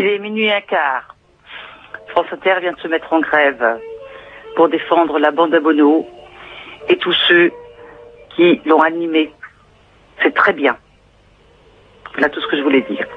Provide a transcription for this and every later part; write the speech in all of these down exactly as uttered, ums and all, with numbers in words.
Il est minuit et un quart. France Inter vient de se mettre en grève pour défendre la bande à Bono et tous ceux qui l'ont animée. C'est très bien. Voilà tout ce que je voulais dire.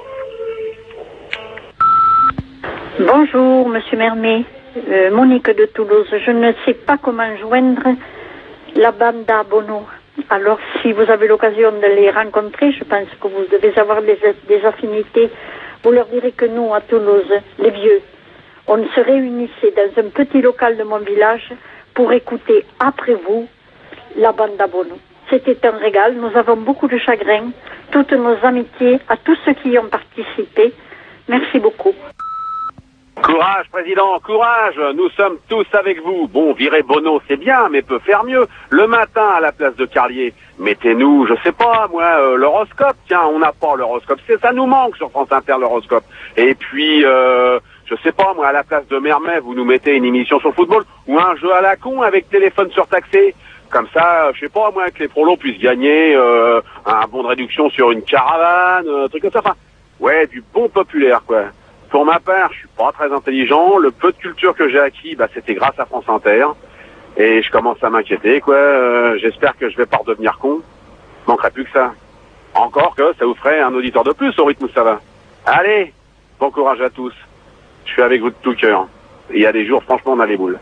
Bonjour, Monsieur Mermet. Euh, Monique de Toulouse. Je ne sais pas comment joindre la bande à Bono. Alors, si vous avez l'occasion de les rencontrer, je pense que vous devez avoir des, des affinités. Vous leur direz que nous, à Toulouse, les vieux, on se réunissait dans un petit local de mon village pour écouter, après vous, la bande à Bono. C'était un régal. Nous avons beaucoup de chagrin. Toutes nos amitiés à tous ceux qui y ont participé. Merci beaucoup. Courage, président, courage. Nous sommes tous avec vous. Bon, virer Bono, c'est bien, mais peut faire mieux. Le matin, à la place de Carlier, mettez-nous, je sais pas, moi, euh, l'horoscope. Tiens, on n'a pas l'horoscope. C'est, ça nous manque sur France Inter, l'horoscope. Et puis, euh, je sais pas, moi, à la place de Mermet, vous nous mettez une émission sur le football ou un jeu à la con avec téléphone surtaxé. Comme ça, je sais pas, moi, que les prolos puissent gagner euh, un bon de réduction sur une caravane, un truc comme ça. Enfin, ouais, du bon populaire, quoi. Pour ma part, je suis pas très intelligent. Le peu de culture que j'ai acquis, bah, c'était grâce à France Inter. Et je commence à m'inquiéter, quoi. Euh, j'espère que je vais pas redevenir con. Manquerait plus que ça. Encore que ça vous ferait un auditeur de plus au rythme où ça va. Allez, bon courage à tous. Je suis avec vous de tout cœur. Et il y a des jours, franchement, on a les boules.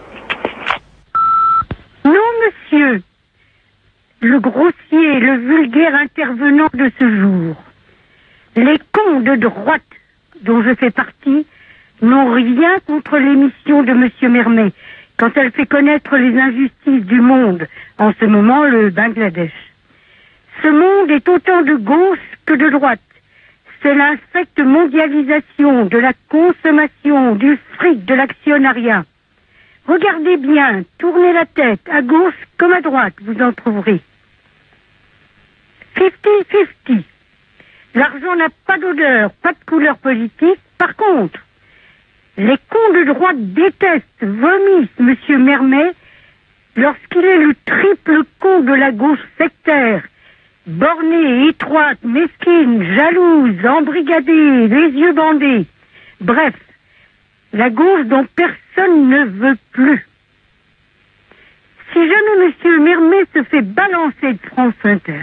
Non, monsieur. Le grossier, le vulgaire intervenant de ce jour. Les cons de droite dont je fais partie, n'ont rien contre l'émission de Monsieur Mermet, quand elle fait connaître les injustices du monde, en ce moment le Bangladesh. Ce monde est autant de gauche que de droite. C'est l'insecte mondialisation de la consommation, du fric, de l'actionnariat. Regardez bien, tournez la tête, à gauche comme à droite, vous en trouverez. Fifty-fifty. L'argent n'a pas d'odeur, pas de couleur politique. Par contre, les cons de droite détestent, vomissent Monsieur Mermet lorsqu'il est le triple con de la gauche sectaire, bornée, étroite, mesquine, jalouse, embrigadée, les yeux bandés. Bref, la gauche dont personne ne veut plus. Si jamais Monsieur Mermet se fait balancer de France Inter,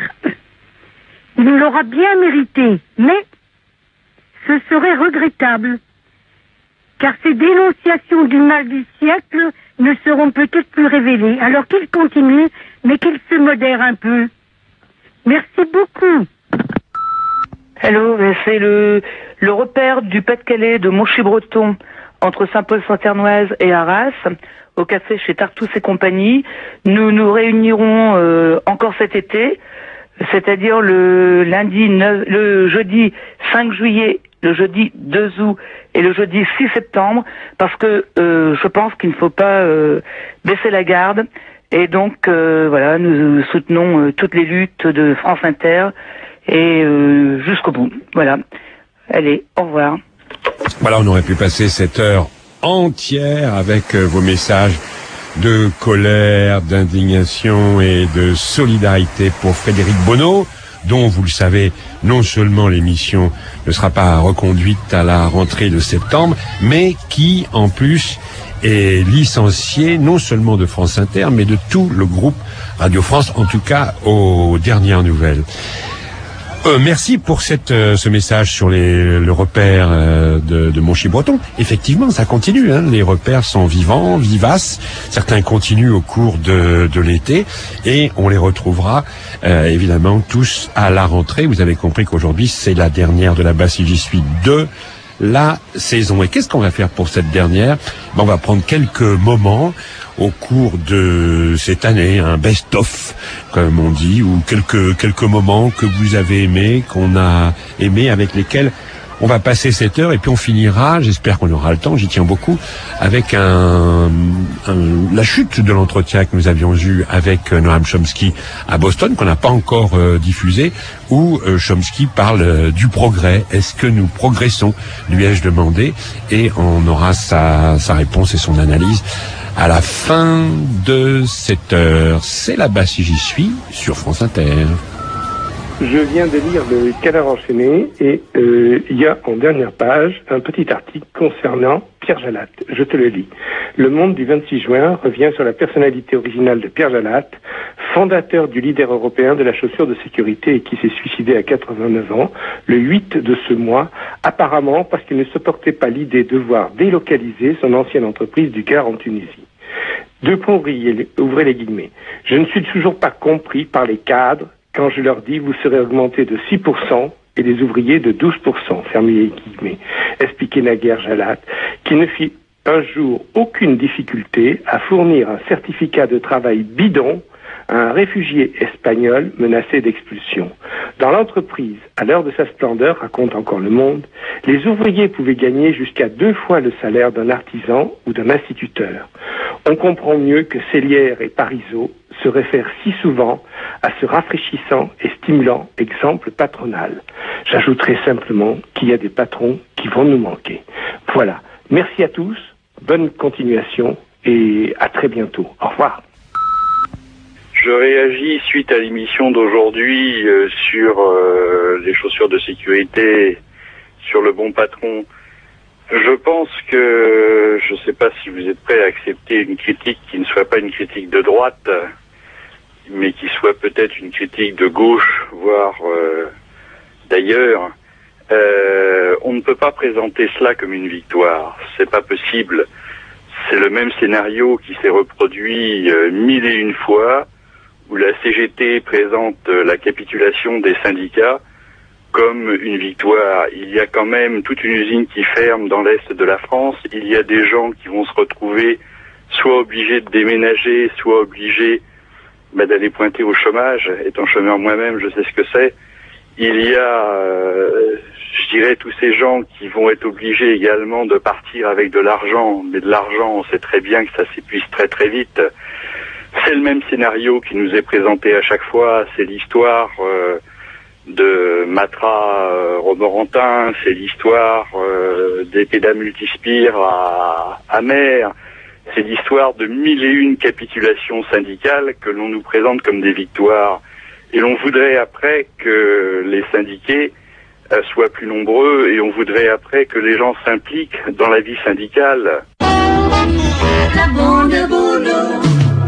il l'aura bien mérité, mais ce serait regrettable, car ces dénonciations du mal du siècle ne seront peut-être plus révélées, alors qu'il continue, mais qu'il se modère un peu. Merci beaucoup. Hello, c'est le, le repère du Pas-de-Calais de Monchy-Breton, entre Saint-Paul-Saint-Ternoise et Arras, au café chez Tartous et compagnie. Nous nous réunirons euh, encore cet été, c'est-à-dire le lundi neuf, le jeudi cinq juillet, le jeudi deux août et le jeudi six septembre, parce que euh, je pense qu'il ne faut pas euh, baisser la garde, et donc euh, voilà, nous soutenons euh, toutes les luttes de France Inter et euh, jusqu'au bout. Voilà. Allez, au revoir. Voilà, on aurait pu passer cette heure entière avec euh, vos messages de colère, d'indignation et de solidarité pour Frédéric Bono, dont, vous le savez, non seulement l'émission ne sera pas reconduite à la rentrée de septembre, mais qui, en plus, est licencié non seulement de France Inter, mais de tout le groupe Radio France, en tout cas aux dernières nouvelles. Euh, merci pour cette, euh, ce message sur les, le repère euh, de, de Monchy-Breton. Effectivement, ça continue. Hein, les repères sont vivants, vivaces. Certains continuent au cours de, de l'été et on les retrouvera euh, évidemment tous à la rentrée. Vous avez compris qu'aujourd'hui, c'est la dernière de la Basse Si J'y Suis de la saison. Et qu'est-ce qu'on va faire pour cette dernière? Ben, on va prendre quelques moments au cours de cette année, un best-of, comme on dit, ou quelques quelques moments que vous avez aimés, qu'on a aimés, avec lesquels on va passer cette heure, et puis on finira, j'espère qu'on aura le temps, j'y tiens beaucoup, avec un, un la chute de l'entretien que nous avions eu avec Noam Chomsky à Boston, qu'on n'a pas encore euh, diffusé, où euh, Chomsky parle euh, du progrès. Est-ce que nous progressons, lui ai-je demandé, et on aura sa, sa réponse et son analyse à la fin de cette heure. C'est là-bas si j'y suis, sur France Inter. Je viens de lire le Canard enchaîné et euh, il y a en dernière page un petit article concernant Pierre Jallatte. Je te le lis. Le Monde du vingt-six juin revient sur la personnalité originale de Pierre Jallatte, fondateur du leader européen de la chaussure de sécurité et qui s'est suicidé à quatre-vingt-neuf ans, le huit de ce mois, apparemment parce qu'il ne supportait pas l'idée de voir délocaliser son ancienne entreprise du Gard en Tunisie. Deux points ouvriers, ouvrez les guillemets. Je ne suis toujours pas compris par les cadres quand je leur dis vous serez augmenté de six pour cent et les ouvriers de douze pour cent, fermez les guillemets, expliquait naguère Jallatte, qui ne fit un jour aucune difficulté à fournir un certificat de travail bidon à un réfugié espagnol menacé d'expulsion. Dans l'entreprise, à l'heure de sa splendeur, raconte encore Le Monde, les ouvriers pouvaient gagner jusqu'à deux fois le salaire d'un artisan ou d'un instituteur. On comprend mieux que Célière et Parisot se réfèrent si souvent à ce rafraîchissant et stimulant exemple patronal. J'ajouterai simplement qu'il y a des patrons qui vont nous manquer. Voilà. Merci à tous, bonne continuation et à très bientôt. Au revoir. Je réagis suite à l'émission d'aujourd'hui euh, sur euh, les chaussures de sécurité, sur le bon patron. Je pense que, je ne sais pas si vous êtes prêts à accepter une critique qui ne soit pas une critique de droite, mais qui soit peut-être une critique de gauche, voire euh, d'ailleurs. Euh, on ne peut pas présenter cela comme une victoire. C'est pas possible. C'est le même scénario qui s'est reproduit euh, mille et une fois, où la C G T présente euh, la capitulation des syndicats comme une victoire. Il y a quand même toute une usine qui ferme dans l'est de la France. Il y a des gens qui vont se retrouver soit obligés de déménager, soit obligés bah, d'aller pointer au chômage. Étant chômeur moi-même, je sais ce que c'est. Il y a, euh, je dirais, tous ces gens qui vont être obligés également de partir avec de l'argent. Mais de l'argent, on sait très bien que ça s'épuise très très vite. C'est le même scénario qui nous est présenté à chaque fois. C'est l'histoire euh, de Matra euh, Romorantin, c'est l'histoire euh, des pédas multispires à, à Mer, c'est l'histoire de mille et une capitulations syndicales que l'on nous présente comme des victoires. Et l'on voudrait après que les syndiqués euh, soient plus nombreux et on voudrait après que les gens s'impliquent dans la vie syndicale. La bande Bono.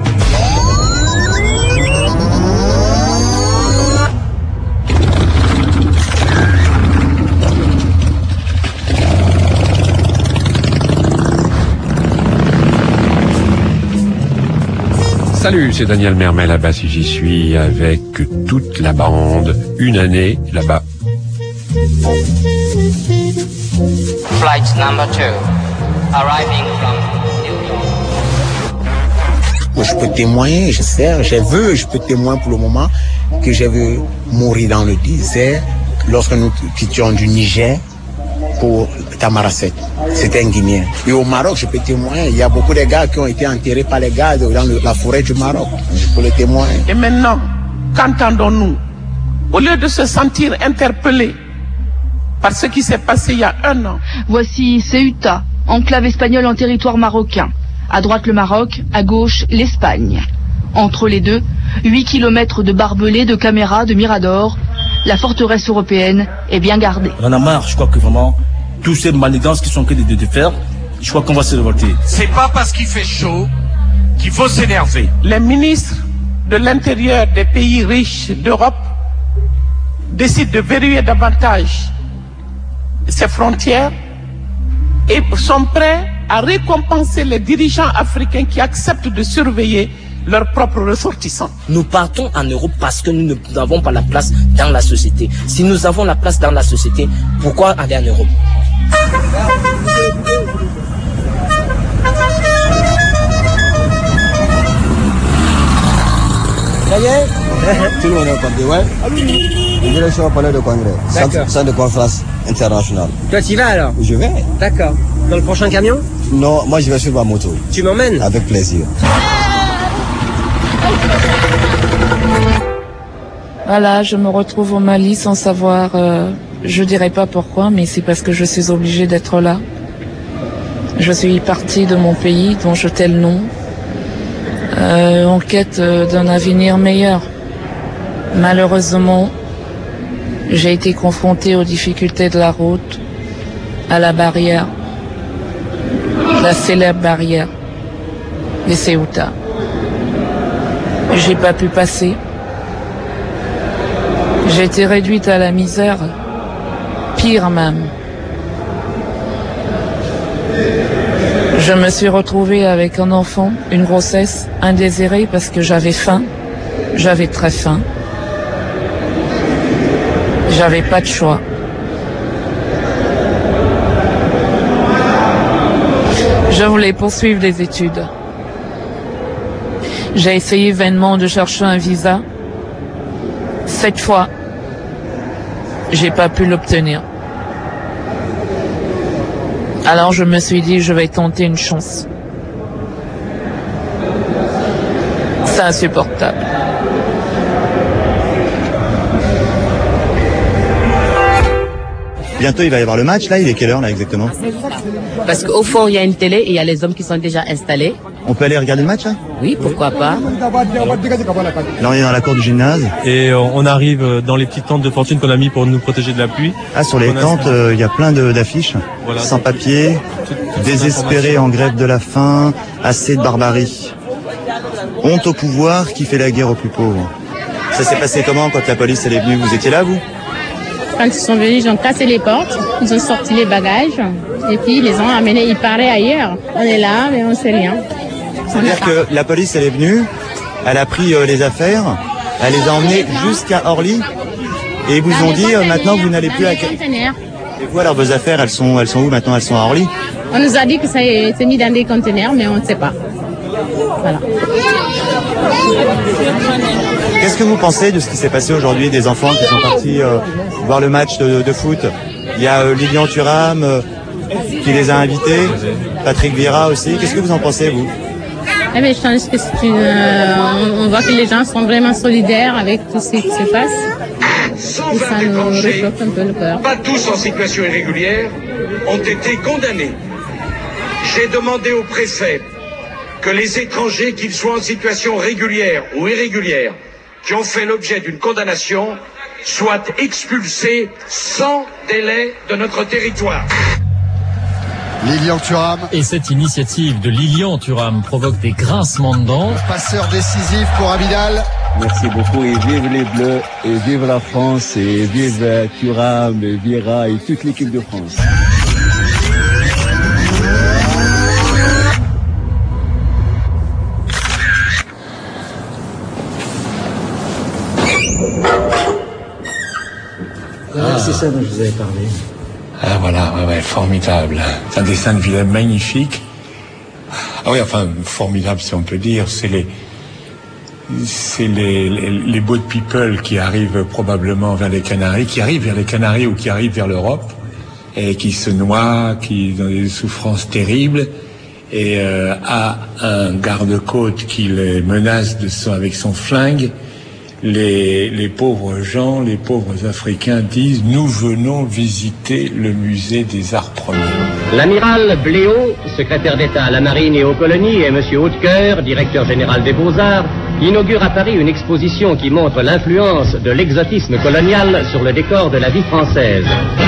Salut, c'est Daniel Mermet là-bas si j'y suis avec toute la bande, une année là-bas. Flight number two, arriving from New York. Moi, je peux témoigner, je sais, je veux, je peux témoigner pour le moment que j'ai vu mourir dans le désert lorsque nous quittions du Niger pour Tamaracet. C'était un Guinéen. Et au Maroc, je peux témoigner, il y a beaucoup de gars qui ont été enterrés par les gars dans le, la forêt du Maroc. Je peux le témoigner. Et maintenant, qu'entendons-nous? Au lieu de se sentir interpellés par ce qui s'est passé il y a un an. Voici Ceuta, enclave espagnole en territoire marocain. À droite le Maroc, à gauche l'Espagne. Entre les deux, huit kilomètres de barbelés, de caméras, de miradors. La forteresse européenne est bien gardée. On en a marre, je crois que vraiment, tous ces manigances qui sont en train de, de faire, je crois qu'on va se révolter. C'est pas parce qu'il fait chaud qu'il faut s'énerver. Les ministres de l'intérieur des pays riches d'Europe décident de verrouiller davantage ces frontières et sont prêts à récompenser les dirigeants africains qui acceptent de surveiller leurs propres ressortissants. Nous partons en Europe parce que nous n'avons pas la place dans la société. Si nous avons la place dans la société, pourquoi aller en Europe? Ça y est? Tout le monde est compté, ouais. La direction au palais de congrès, centre, centre de conférence internationale. Toi, tu y vas alors? Je vais. D'accord. Dans le prochain camion? Non, moi je vais sur ma moto. Tu m'emmènes? Avec plaisir. Voilà, je me retrouve au Mali sans savoir, euh, je dirais pas pourquoi, mais c'est parce que je suis obligée d'être là. Je suis partie de mon pays dont je tais le nom, euh, en quête euh, d'un avenir meilleur. Malheureusement, J'ai été confrontée aux difficultés de la route, à la barrière, la célèbre barrière des Ceuta. J'ai pas pu passer. J'ai été réduite à la misère, pire même. Je me suis retrouvée avec un enfant, une grossesse indésirée parce que j'avais faim, j'avais très faim. J'avais pas de choix. Je voulais poursuivre des études. J'ai essayé vainement de chercher un visa. Cette fois, j'ai pas pu l'obtenir. Alors je me suis dit, je vais tenter une chance. C'est insupportable. Bientôt, il va y avoir le match, là. Il est quelle heure, là, exactement? Parce qu'au fond, il y a une télé et il y a les hommes qui sont déjà installés. On peut aller regarder le match, là? Oui, pourquoi pas. Là, on est dans la cour du gymnase. Et euh, on arrive dans les petites tentes de fortune qu'on a mis pour nous protéger de la pluie. Ah, sur les on tentes, il euh, y a plein de, d'affiches. Voilà, sans papier, désespérés en grève de la faim, assez de barbarie. Honte au pouvoir qui fait la guerre aux plus pauvres. Ça s'est passé comment quand la police elle est venue? Vous étiez là, vous? Quand ils sont venus, ils ont cassé les portes, ils ont sorti les bagages, et puis ils les ont amenés, ils parlaient ailleurs. On est là, mais on ne sait rien. C'est-à-dire que la police, elle est venue, elle a pris euh, les affaires, elle les a emmenées jusqu'à Orly, et ils vous ont dit, euh, maintenant, vous n'allez plus à... Et vous, alors, vos affaires, elles sont, elles sont où maintenant? Elles sont à Orly? On nous a dit que ça est mis dans des conteneurs, mais on ne sait pas. Voilà. Qu'est-ce que vous pensez de ce qui s'est passé aujourd'hui, des enfants qui sont partis euh, voir le match de, de foot? Il y a euh, Lilian Thuram euh, qui les a invités, Patrick Vieira aussi. Qu'est-ce que vous en pensez, vous? Eh bien, je pense que c'est une, euh, on, on voit que les gens sont vraiment solidaires avec tout ce qui se passe. Et ça nous réchauffe un peu le cœur. Pas tous en situation irrégulière ont été condamnés. J'ai demandé au préfet que les étrangers, qu'ils soient en situation régulière ou irrégulière, qui ont fait l'objet d'une condamnation, soient expulsés sans délai de notre territoire. Lilian Thuram. Et cette initiative de Lilian Thuram provoque des grincements de dents. Passeur décisif pour Abidal. Merci beaucoup et vive les Bleus et vive la France et vive Thuram et Vieira et toute l'équipe de France. Ah, c'est ça dont je vous avais parlé. Ah voilà, ouais, ouais, formidable. C'est un dessin de Willem magnifique. Ah oui, enfin, formidable si on peut dire, c'est les c'est les, les, les boat people qui arrivent probablement vers les Canaries, qui arrivent vers les Canaries ou qui arrivent vers l'Europe, et qui se noient, qui ont des souffrances terribles, et euh, à un garde-côte qui les menace de son, avec son flingue. Les, les pauvres gens, les pauvres Africains disent « Nous venons visiter le musée des arts premiers ». L'amiral Bléau, secrétaire d'État à la Marine et aux colonies, et M. Hautecoeur, directeur général des Beaux-Arts, inaugurent à Paris une exposition qui montre l'influence de l'exotisme colonial sur le décor de la vie française.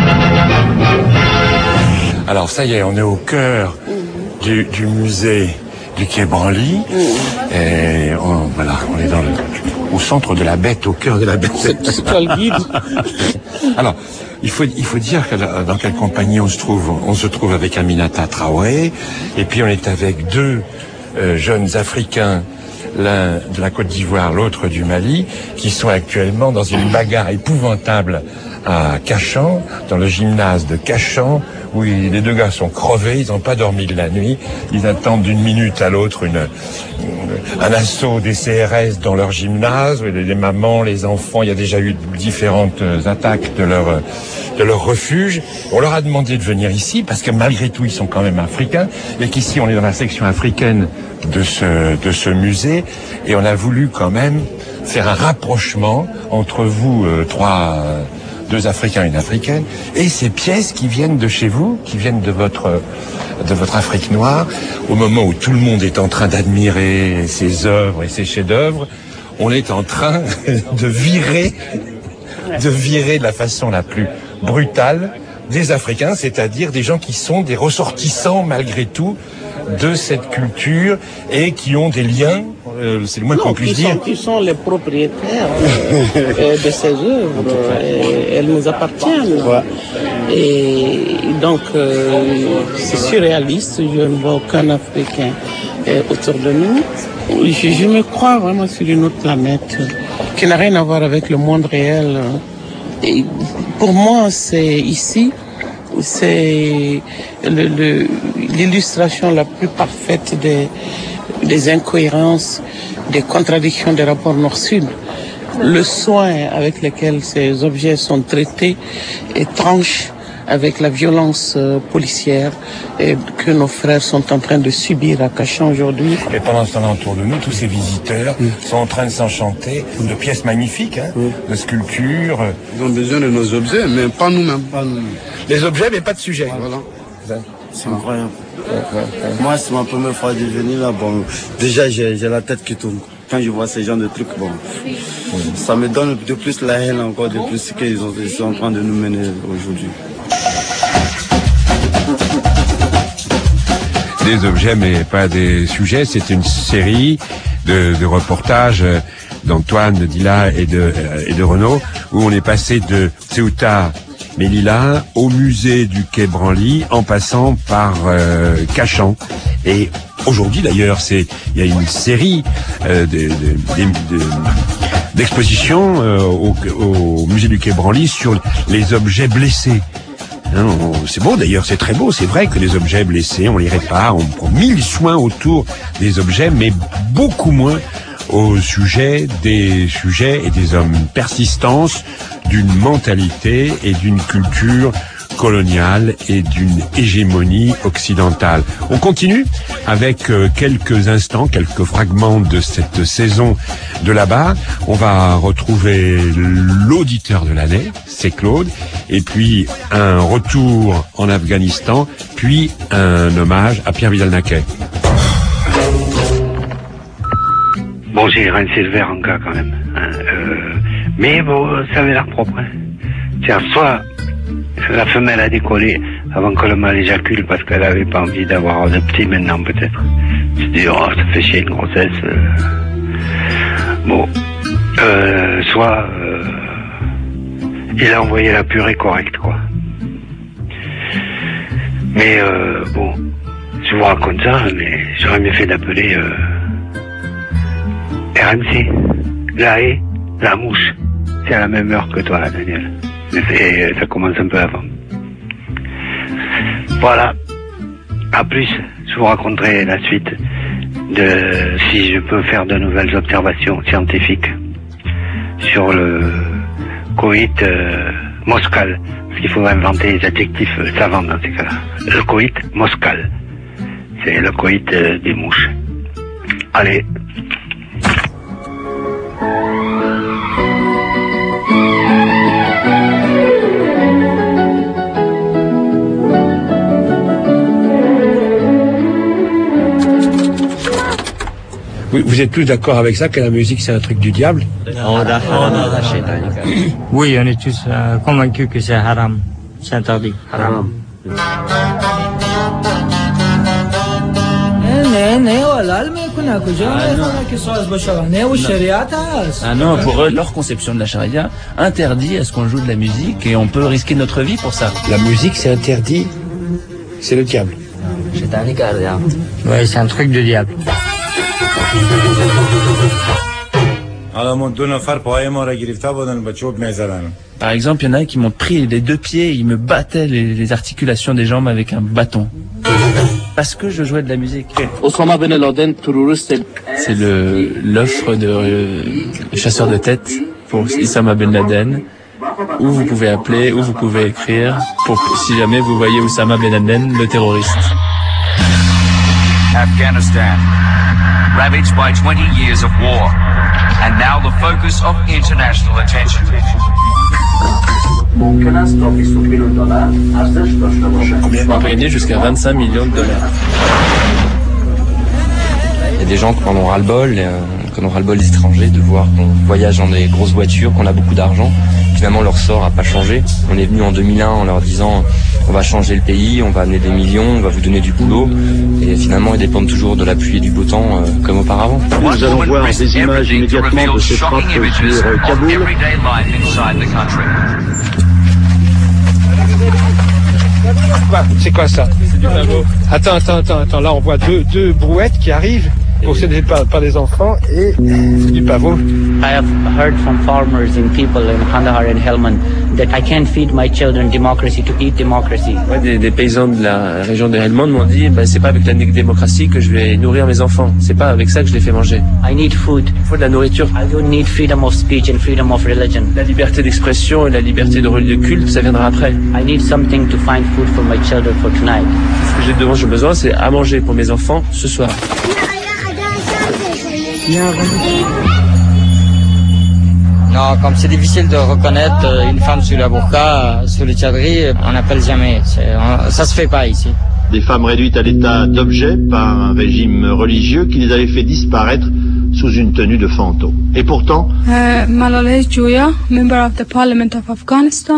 Alors ça y est, on est au cœur du, du musée du Quai Branly, et on, voilà, on est dans le... au centre de la bête, au cœur de la bête. C'est toi le guide. Alors, il faut, il faut dire que dans quelle compagnie on se trouve. On se trouve avec Aminata Traoré, et puis on est avec deux euh, jeunes Africains, l'un de la Côte d'Ivoire, l'autre du Mali, qui sont actuellement dans une bagarre épouvantable à Cachan, dans le gymnase de Cachan, où les deux gars sont crevés, ils n'ont pas dormi de la nuit, ils attendent d'une minute à l'autre une, une, un assaut des C R S dans leur gymnase, les, les mamans, les enfants, il y a déjà eu différentes attaques de leur, de leur refuge. On leur a demandé de venir ici, parce que malgré tout, ils sont quand même africains, et qu'ici, on est dans la section africaine de ce, de ce musée, et on a voulu quand même faire un rapprochement entre vous, euh, trois... Euh, deux Africains et une Africaine, et ces pièces qui viennent de chez vous, qui viennent de votre, de votre Afrique noire, au moment où tout le monde est en train d'admirer ses œuvres et ses chefs-d'œuvre, on est en train de virer de virer de la façon la plus brutale des Africains, c'est-à-dire des gens qui sont des ressortissants malgré tout de cette culture et qui ont des liens, euh, c'est le moins qu'on puisse qui dire. Sont, qui sont les propriétaires euh, de ces œuvres, et elles nous appartiennent. Ouais. Et donc, euh, c'est surréaliste, je ne vois aucun Africain euh, autour de nous. Je, je me crois vraiment sur une autre planète qui n'a rien à voir avec le monde réel. Et pour moi, c'est ici, c'est le, le, l'illustration la plus parfaite des, des incohérences, des contradictions des rapports nord-sud. Le soin avec lequel ces objets sont traités et tranche avec la violence euh, policière et que nos frères sont en train de subir à Cachan aujourd'hui. Et pendant ce temps-là, autour de nous, tous ces visiteurs mmh. sont en train de s'enchanter mmh. de pièces magnifiques, hein, mmh. de sculptures. Ils ont besoin de nos objets, mais pas nous-mêmes. Pas nous-mêmes. Les objets, mais pas de sujet. Voilà. C'est incroyable. Ouais, ouais, ouais. Moi, c'est ma première fois de venir là. Bon, déjà, j'ai, j'ai la tête qui tourne. Quand je vois ces gens de trucs, bon, mmh. ça me donne de plus la haine encore, de plus ce qu'ils ont, ils sont en train de nous mener aujourd'hui. Des objets mais pas des sujets, c'est une série de, de reportages d'Antoine, de Dila et de, euh, et de Renaud où on est passé de Ceuta Melilla au musée du Quai Branly en passant par euh, Cachan. Et aujourd'hui d'ailleurs, c'est il y a une série euh, de, de, de, de, d'expositions euh, au, au musée du Quai Branly sur les objets blessés. C'est beau d'ailleurs, c'est très beau, c'est vrai que les objets blessés, on les répare, on prend mille soins autour des objets, mais beaucoup moins au sujet des sujets et des hommes. Persistance d'une mentalité et d'une culture coloniale et d'une hégémonie occidentale. On continue avec euh, quelques instants, quelques fragments de cette saison de là-bas. On va retrouver l'auditeur de l'année, c'est Claude, et puis un retour en Afghanistan, puis un hommage à Pierre Vidal-Naquet. Bon, j'ai rincé le verre en cas quand même. Hein, euh, mais bon, ça avait l'air propre. Hein. Tiens, soit la femelle a décollé avant que le mâle éjacule parce qu'elle avait pas envie d'avoir de petits maintenant peut-être. Je dis, oh, ça fait chier une grossesse. Euh... Bon, euh, soit euh... il a envoyé la purée correcte, quoi. Mais euh, bon, je vous raconte ça, mais j'aurais mieux fait d'appeler euh... R M C, la haie, la mouche. C'est à la même heure que toi, là, Daniel. Et ça commence un peu avant. Voilà. À plus, je vous raconterai la suite de si je peux faire de nouvelles observations scientifiques sur le coït euh, moscal. Parce qu'il faut inventer des adjectifs savants dans ces cas-là. Le coït moscal. C'est le coït euh, des mouches. Allez. Vous êtes tous d'accord avec ça, que la musique c'est un truc du diable? Oui, on est tous euh, convaincus que c'est haram, c'est interdit. Haram. Ah non, pour eux, leur conception de la charia interdit à ce qu'on joue de la musique et on peut risquer notre vie pour ça. La musique c'est interdit, c'est le diable. Oui, c'est un truc du diable. Par exemple, il y en a qui m'ont pris les deux pieds, ils me battaient les, les articulations des jambes avec un bâton. Parce que je jouais de la musique. C'est le l'offre de euh, chasseur de tête pour Oussama Ben Laden. Où vous pouvez appeler, où vous pouvez écrire, pour si jamais vous voyez Oussama Ben Laden, le terroriste. Afghanistan, ravaged by twenty years of war, and now the focus of international attention. On peut gagner jusqu'à vingt-cinq millions de dollars. Il y a des gens qui en ont ras-le-bol, euh, qui en ont ras-le-bol des étrangers, de voir qu'on voyage dans des grosses voitures, qu'on a beaucoup d'argent. finalement leur sort n'a pas changé. On est venu en deux mille un en leur disant on va changer le pays, on va amener des millions, on va vous donner du boulot. Et finalement ils dépendent toujours de la pluie et du beau temps euh, comme auparavant. Nous allons voir des images immédiatement de ces frappes sur Kaboul. C'est quoi ça? Attends, attends, attends, attends. Là, on voit deux, deux brouettes qui arrivent, possédées par, par des enfants, et c'est du pavot. I have heard from farmers and people in Kandahar and Helmand that I can't feed my children democracy to eat democracy. Ouais, des, des paysans de la région de Helmand m'ont dit, bah, c'est pas avec la démocratie que je vais nourrir mes enfants. C'est pas avec ça que je les fais manger. I need food. Il faut de la nourriture. I don't need freedom of speech and freedom of religion. La liberté d'expression et la liberté de, de culte, ça viendra après. I need something to find food for my children for tonight. Ce que j'ai devant, j'ai besoin, c'est à manger pour mes enfants ce soir. Non, comme c'est difficile de reconnaître une femme sous la burqa, sous le tchadri, on n'appelle jamais. On, ça se fait pas ici. Des femmes réduites à l'état d'objet par un régime religieux qui les avait fait disparaître sous une tenue de fantôme. Et pourtant... Uh, Malala Joya, member of the Parliament of Afghanistan.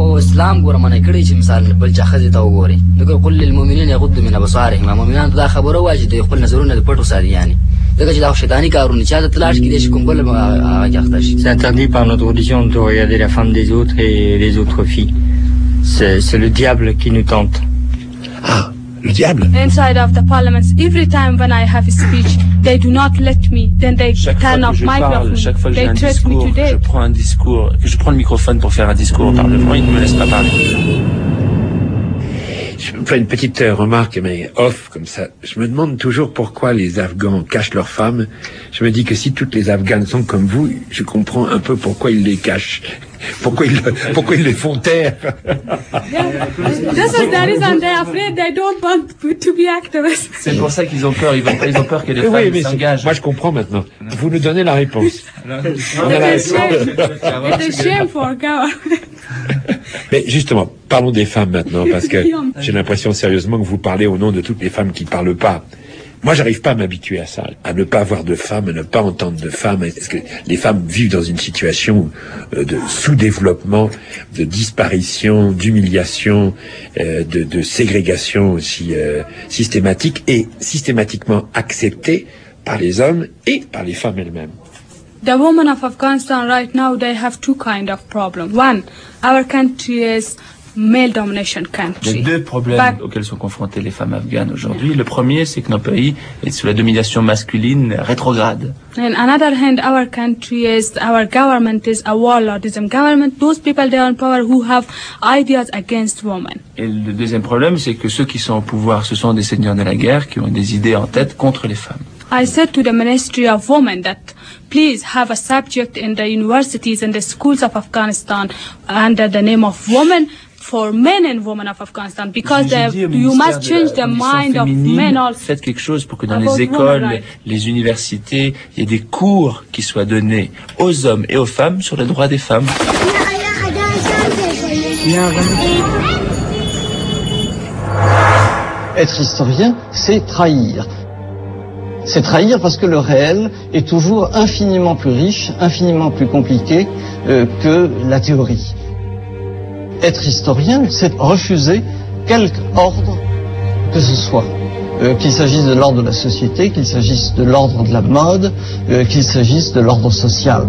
C'est interdit par notre religion de regarder la femme des autres et les autres filles. C'est, c'est le diable qui nous tente. Ah, le diable. Inside of the parliament, every time when I have a speech, they do not let me. Then they turn off microphone. Chaque fois que they j'ai un threat me discours, to death. je prends un discours, que je prends le microphone pour faire un discours au Parlement, ils ne me laissent pas parler. Je me fais une petite euh, remarque, mais off, comme ça. Je me demande toujours pourquoi les Afghans cachent leurs femmes. Je me dis que si toutes les Afghanes sont comme vous, je comprends un peu pourquoi ils les cachent. Pourquoi ils, pourquoi ils les font taire. This is the reason they're afraid they don't want to be activists. C'est pour ça qu'ils ont peur, ils, vont, ils ont peur que les femmes oui, mais s'engagent. Moi je comprends maintenant. Vous nous donnez la réponse. On a la réponse. It's a shame for government. Mais justement, parlons des femmes maintenant, parce que j'ai l'impression sérieusement que vous parlez au nom de toutes les femmes qui ne parlent pas. Moi, j'arrive pas à m'habituer à ça, à ne pas avoir de femmes, à ne pas entendre de femmes. Est-ce que les femmes vivent dans une situation de sous-développement, de disparition, d'humiliation, euh, de, de ségrégation aussi euh, systématique et systématiquement acceptée par les hommes et par les femmes elles-mêmes? The women of Afghanistan right now, they have two kind of problems. One, our country is male domination country. Il y a deux problèmes But, auxquels sont confrontées les femmes afghanes aujourd'hui. Le premier, c'est que notre pays est sous la domination masculine rétrograde. On another hand, our country is, our government is a warlordism government. Those people they are in power who have ideas against women. Et le deuxième problème, c'est que ceux qui sont au pouvoir, ce sont des seigneurs de la guerre qui ont des idées en tête contre les femmes. I said to the Ministry of Women that please have a subject in the universities and the schools of Afghanistan under the name of women for men and women of Afghanistan, because the, you must change the mind of men also. Faites quelque chose pour que dans les écoles, les, les universités, il y ait des cours qui soient donnés aux hommes et aux femmes sur les droits des femmes. Être historien, c'est trahir. C'est trahir parce que le réel est toujours infiniment plus riche, infiniment plus compliqué euh, que la théorie. Être historien, c'est refuser quelque ordre que ce soit. Euh, qu'il s'agisse de l'ordre de la société, qu'il s'agisse de l'ordre de la mode, euh, qu'il s'agisse de l'ordre social.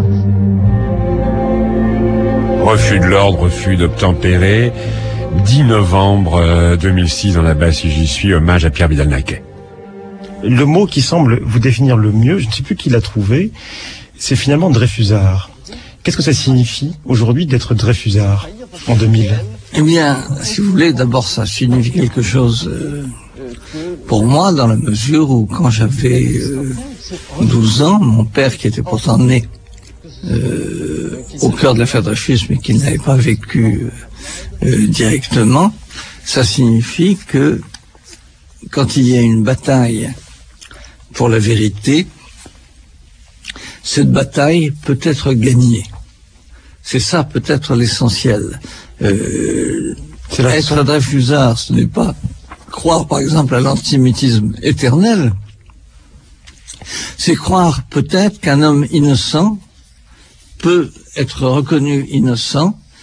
Refus de l'ordre, refus d'obtempérer. dix novembre deux mille six dans la basse si j'y suis, hommage à Pierre Vidal-Naquet. Le mot qui semble vous définir le mieux, je ne sais plus qui l'a trouvé, c'est finalement Dreyfusard. Qu'est-ce que ça signifie aujourd'hui d'être Dreyfusard en deux mille? Eh bien, si vous voulez, d'abord ça signifie quelque chose euh, pour moi, dans la mesure où quand j'avais euh, douze ans, mon père qui était pourtant né euh, au cœur de l'affaire Dreyfus, mais qui n'avait pas vécu euh, directement, ça signifie que quand il y a une bataille pour la vérité, cette bataille peut être gagnée. C'est ça peut-être l'essentiel. Euh, être Dreyfusard, ce n'est pas croire par exemple à l'antisémitisme éternel, c'est croire peut-être qu'un homme innocent peut être reconnu innocent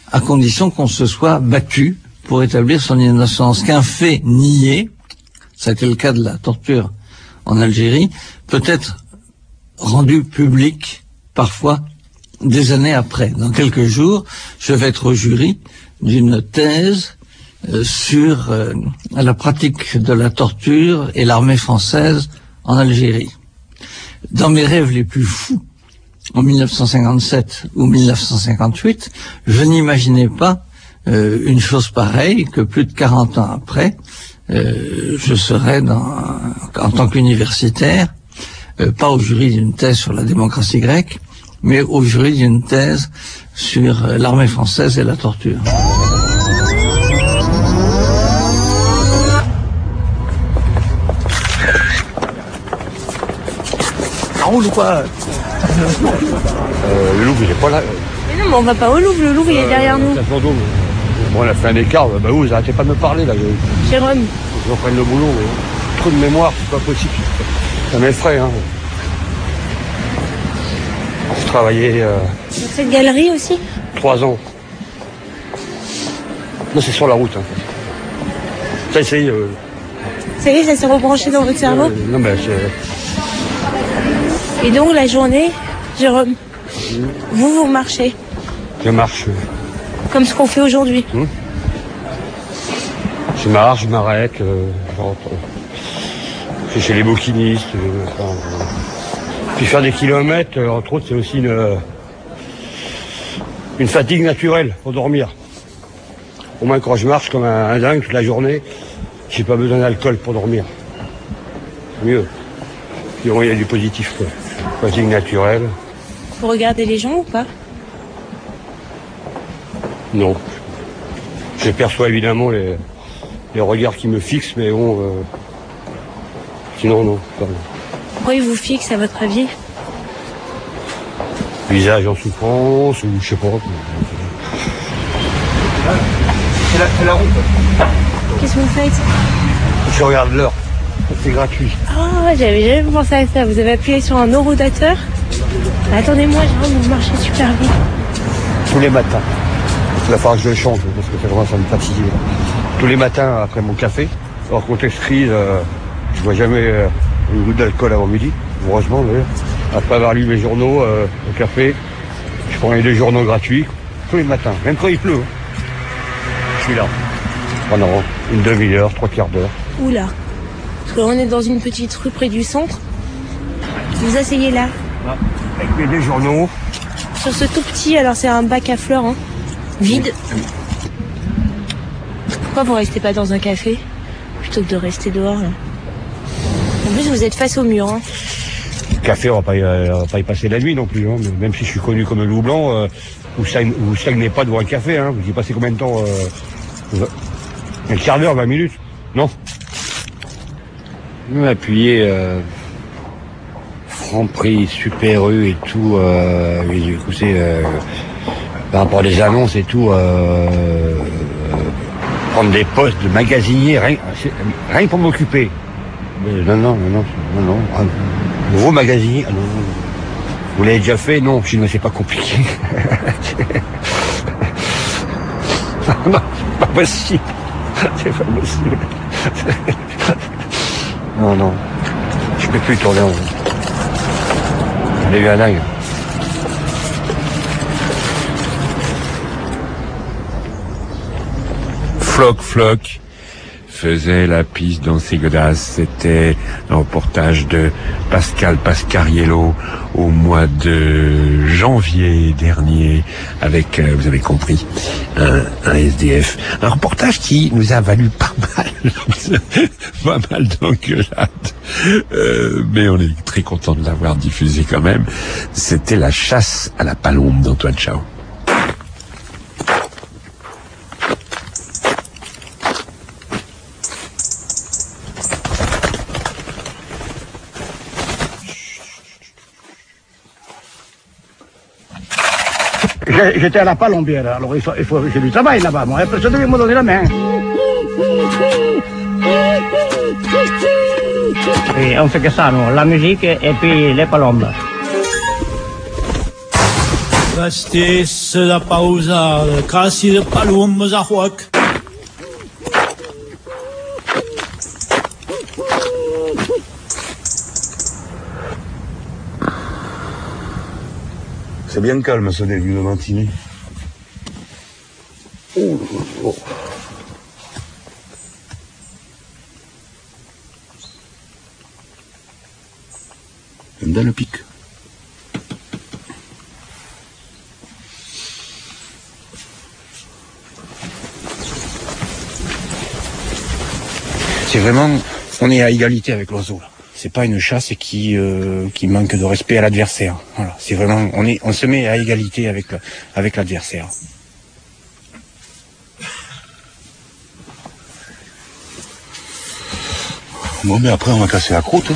à condition qu'on se soit battu pour établir son innocence. Qu'un fait nié, ça a été le cas de la torture en Algérie, peut être rendu public parfois des années après. Dans quelques jours, je vais être au jury d'une thèse euh, sur euh, la pratique de la torture et l'armée française en Algérie. Dans mes rêves les plus fous, en mille neuf cent cinquante-sept ou mille neuf cent cinquante-huit, je n'imaginais pas euh, une chose pareille, que plus de quarante ans après, euh, je serais dans, en tant qu'universitaire, euh, pas au jury d'une thèse sur la démocratie grecque, mais au jury d'une thèse sur euh, l'armée française et la torture. Ça roule ou quoi? Euh, le Louvre, il est pas là. Mais non, mais on va pas au Louvre, le Louvre, il est derrière nous. Bon, on a fait un écart, bah vous, vous arrêtez pas de me parler, là. Jérôme. Je reprenne le boulot, mais trop de mémoire, c'est pas possible. Ça m'effraie, hein. Je travaillais... Euh, Sur cette galerie aussi? Trois ans. Non, c'est sur la route, hein. Ça, essaye... Euh, ça y est, ça s'est rebranché dans votre cerveau? euh, Non, mais c'est... Et donc, la journée, Jérôme, mmh. vous, vous marchez? Je marche. Comme ce qu'on fait aujourd'hui? Mmh. Je marche, je m'arrête, euh, je rentre. Je suis chez les bouquinistes. Euh, enfin, euh, puis faire des kilomètres, euh, entre autres, c'est aussi une, euh, une fatigue naturelle pour dormir. Au moins, quand je marche comme un, un dingue toute la journée, j'ai pas besoin d'alcool pour dormir. C'est mieux. Puis bon, il y a du positif, quoi. Fatigue naturelle. Vous regardez les gens ou pas? Non. Je perçois évidemment les, les regards qui me fixent, mais bon... Euh, sinon, non. Pardon. Pourquoi ils vous fixent, à votre avis? Visage en souffrance, ou je sais pas. C'est la, c'est la route. Qu'est-ce que vous faites? Je regarde l'heure. C'est gratuit. Oh, j'avais jamais pensé à ça. Vous avez appuyé sur un horodateur? Attendez-moi, Jérôme, vous marchez super vite. Tous les matins. Il va falloir que je le change, parce que ça commence à me fatiguer. Tous les matins, après mon café, hors contexte crise, euh, je vois jamais euh, une goutte d'alcool avant midi, heureusement d'ailleurs. Après avoir lu mes journaux euh, au café, je prends les deux journaux gratuits, tous les matins, même quand il pleut. Je suis là, pendant une demi-heure, trois quarts d'heure. Oula. Parce qu'on est dans une petite rue près du centre. Vous asseyez là. Ah, avec mes deux journaux. Sur ce tout petit, alors c'est un bac à fleurs, hein, vide. Pourquoi vous restez pas dans un café plutôt que de rester dehors là? En plus, vous êtes face au mur. Hein. Café, on va pas y, on va pas y passer la nuit non plus. Hein. Même si je suis connu comme le loup blanc, euh, vous stagnez, vous stagnez pas devant un café. Hein. Vous y passez combien de temps euh, un quart d'heure, vingt minutes? Non. Appuyé euh, Franprix, Super U et tout, euh, et, écoutez, euh, par rapport aux annonces et tout, euh, euh, prendre des postes de magasinier, rien, rien pour m'occuper. Mais non, non, non, non, non, non, un nouveau magasinier, ah, non, non, vous l'avez déjà fait? Non, sinon c'est pas compliqué. Non, non, c'est pas possible. C'est pas possible. Non, non, je peux plus tourner en rond. J'en ai eu un dingue. Floc, floc faisait la piste dans ses godasses. C'était un reportage de Pascal Pascariello au mois de janvier dernier avec, euh, vous avez compris, un, un S D F. Un reportage qui nous a valu pas mal, pas mal d'engueulades. Euh, mais on est très content de l'avoir diffusé quand même. C'était La chasse à la palombe d'Antoine Chao. J'étais à la palombière, alors il faut, il faut j'ai du travail là-bas, moi, personne ne devait me donner la main. Et on fait que ça, nous, la musique et puis les palombes. Vestis de pausa, casi de palomes a joc. C'est bien calme ce début de matinée. Oh, oh. Dans le pic. C'est vraiment, on est à égalité avec l'oiseau là. C'est pas une chasse qui euh, qui manque de respect à l'adversaire. Voilà, c'est vraiment, on est, on se met à égalité avec avec l'adversaire. Bon, mais après on va casser la croûte. Hein.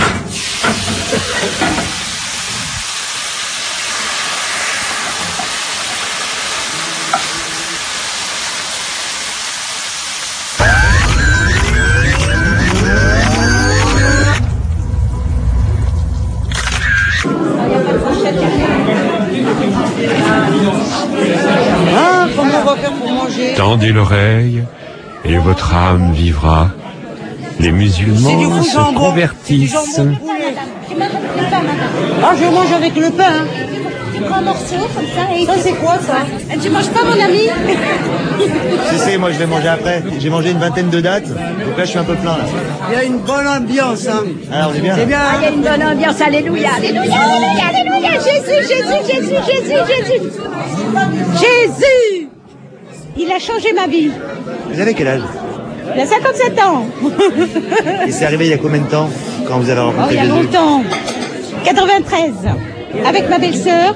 Ah, comment on va faire pour manger? Tendez l'oreille et votre âme vivra. Les musulmans se convertissent. Ah, je mange avec le pain. Tu prends un morceau comme ça et... Ça, c'est quoi, ça? Tu manges pas, mon ami? Si, si, moi je vais manger après. J'ai mangé une vingtaine de dates, donc là je suis un peu plein là. Il y a une bonne ambiance, hein. Alors, on est bien. C'est bien. Ah, il y a une bonne ambiance, alléluia, alléluia, alléluia, alléluia. Jésus, Jésus, Jésus, Jésus, Jésus. Jésus! Il a changé ma vie. Vous avez quel âge? Il a cinquante-sept ans. Et c'est arrivé il y a combien de temps quand vous avez rencontré oh, il y a Jésus? longtemps. quatre-vingt-treize. Avec ma belle-sœur.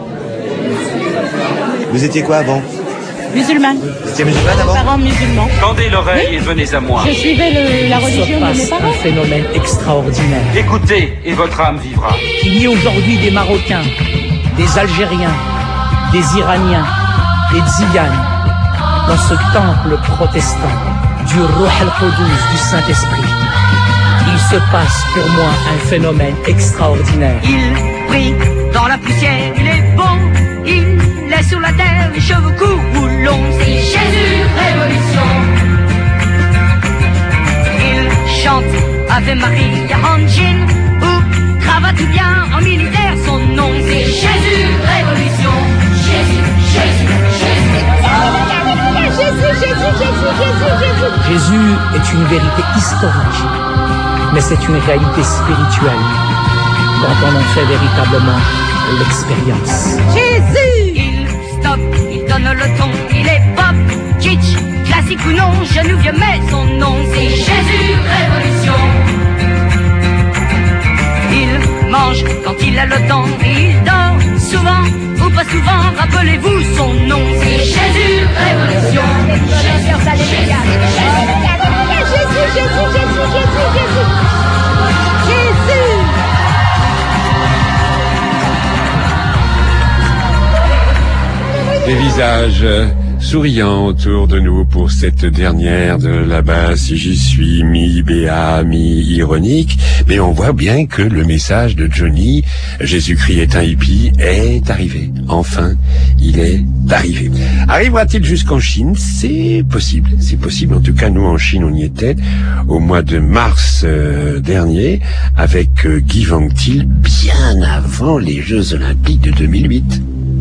Vous étiez quoi avant? Musulmane. Vous étiez musulmane avant? Parents musulmans. Tendez l'oreille oui. et venez à moi. Je suivais le, la religion de mes parents. Un phénomène extraordinaire. Écoutez et votre âme vivra. Il y a aujourd'hui des Marocains, des Algériens, des Iraniens, des Tziganes dans ce temple protestant du Ruh al-Qudus, du Saint-Esprit. Il se passe pour moi un phénomène extraordinaire. Il brille dans la poussière, il est bon, il est sur la terre, les cheveux courts ou longs, c'est Jésus, révolution. Il chante Ave Maria en jean ou cravate ou bien en militaire, son nom c'est Jésus, révolution. Jésus, Jésus, Jésus. Jésus, Jésus, Jésus, Jésus, Jésus. Jésus est une vérité historique, mais c'est une réalité spirituelle dont on en fait véritablement l'expérience. Jésus! Il stoppe, il donne le ton, il est pop, kitsch, classique ou non, genou vieux, mais son nom c'est Jésus, révolution. Il mange quand il a le temps et il dort souvent ou pas souvent, rappelez-vous son nom c'est Jésus, révolution. Jésus, alléluia, alléluia, Jésus, Jésus, Jésus, Jésus, Jésus. Jésus. Des visages souriants autour de nous pour cette dernière de là-bas, si j'y suis mi-béat, mi-ironique, mais on voit bien que le message de Johnny, Jésus-Christ est un hippie, est arrivé. Enfin, il est arrivé. Arrivera-t-il jusqu'en Chine? C'est possible, c'est possible. En tout cas, nous en Chine, on y était au mois de mars euh, dernier avec euh, Guy Wang-Til, bien avant les Jeux Olympiques de deux mille huit.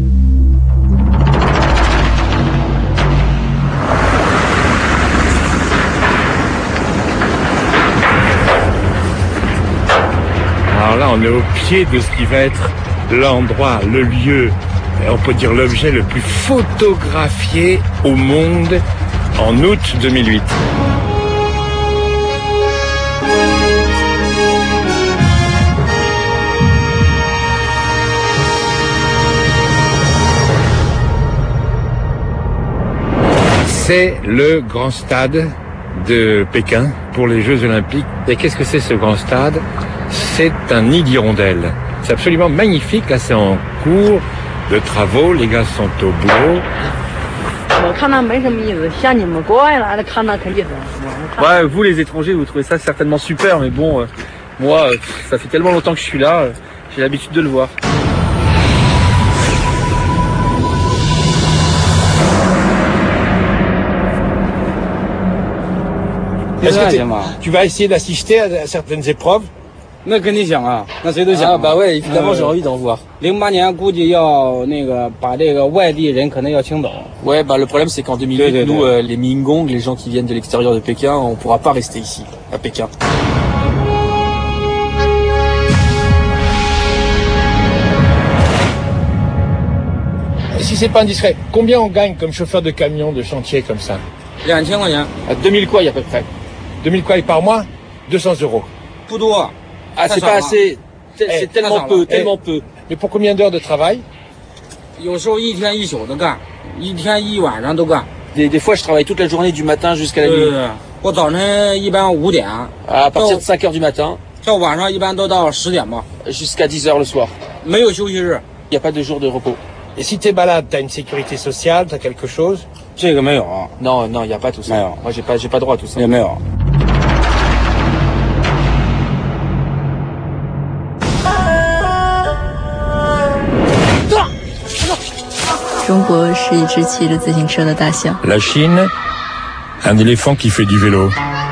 Alors là, on est au pied de ce qui va être l'endroit, le lieu, on peut dire l'objet le plus photographié au monde en août deux mille huit. C'est le grand stade de Pékin pour les Jeux Olympiques. Et qu'est-ce que c'est ce grand stade? C'est un nid d'hirondelles. C'est absolument magnifique. Là, c'est en cours de travaux. Les gars sont au boulot. Ouais, vous les étrangers, vous trouvez ça certainement super, mais bon, euh, moi, euh, ça fait tellement longtemps que je suis là, euh, j'ai l'habitude de le voir. Est-ce que tu vas essayer d'assister à, à certaines épreuves? Ah bah ouais, évidemment, j'ai envie d'en voir. Ouais, bah le problème c'est qu'en deux mille huit, nous, euh, les Mingong, les gens qui viennent de l'extérieur de Pékin, on pourra pas rester ici, à Pékin. Si c'est pas indiscret, combien on gagne comme chauffeur de camion de chantier comme ça? À deux mille quoi, à peu près? deux mille quoi par mois? deux cents euros. Ah, c'est pas assez. C'est eh, tellement peu, eh, tellement peu. Mais pour combien d'heures de travail? Des, des fois, je travaille toute la journée du matin jusqu'à la nuit. À partir de cinq heures du matin. Jusqu'à dix heures le soir. Il n'y a pas de jour de repos. Et si t'es malade, t'as une sécurité sociale, t'as quelque chose? Non, non, il n'y a pas tout ça. Moi, j'ai pas, j'ai pas droit à tout ça. 中国是一只骑着自行车的大象。 La Chine, un éléphant qui fait du vélo.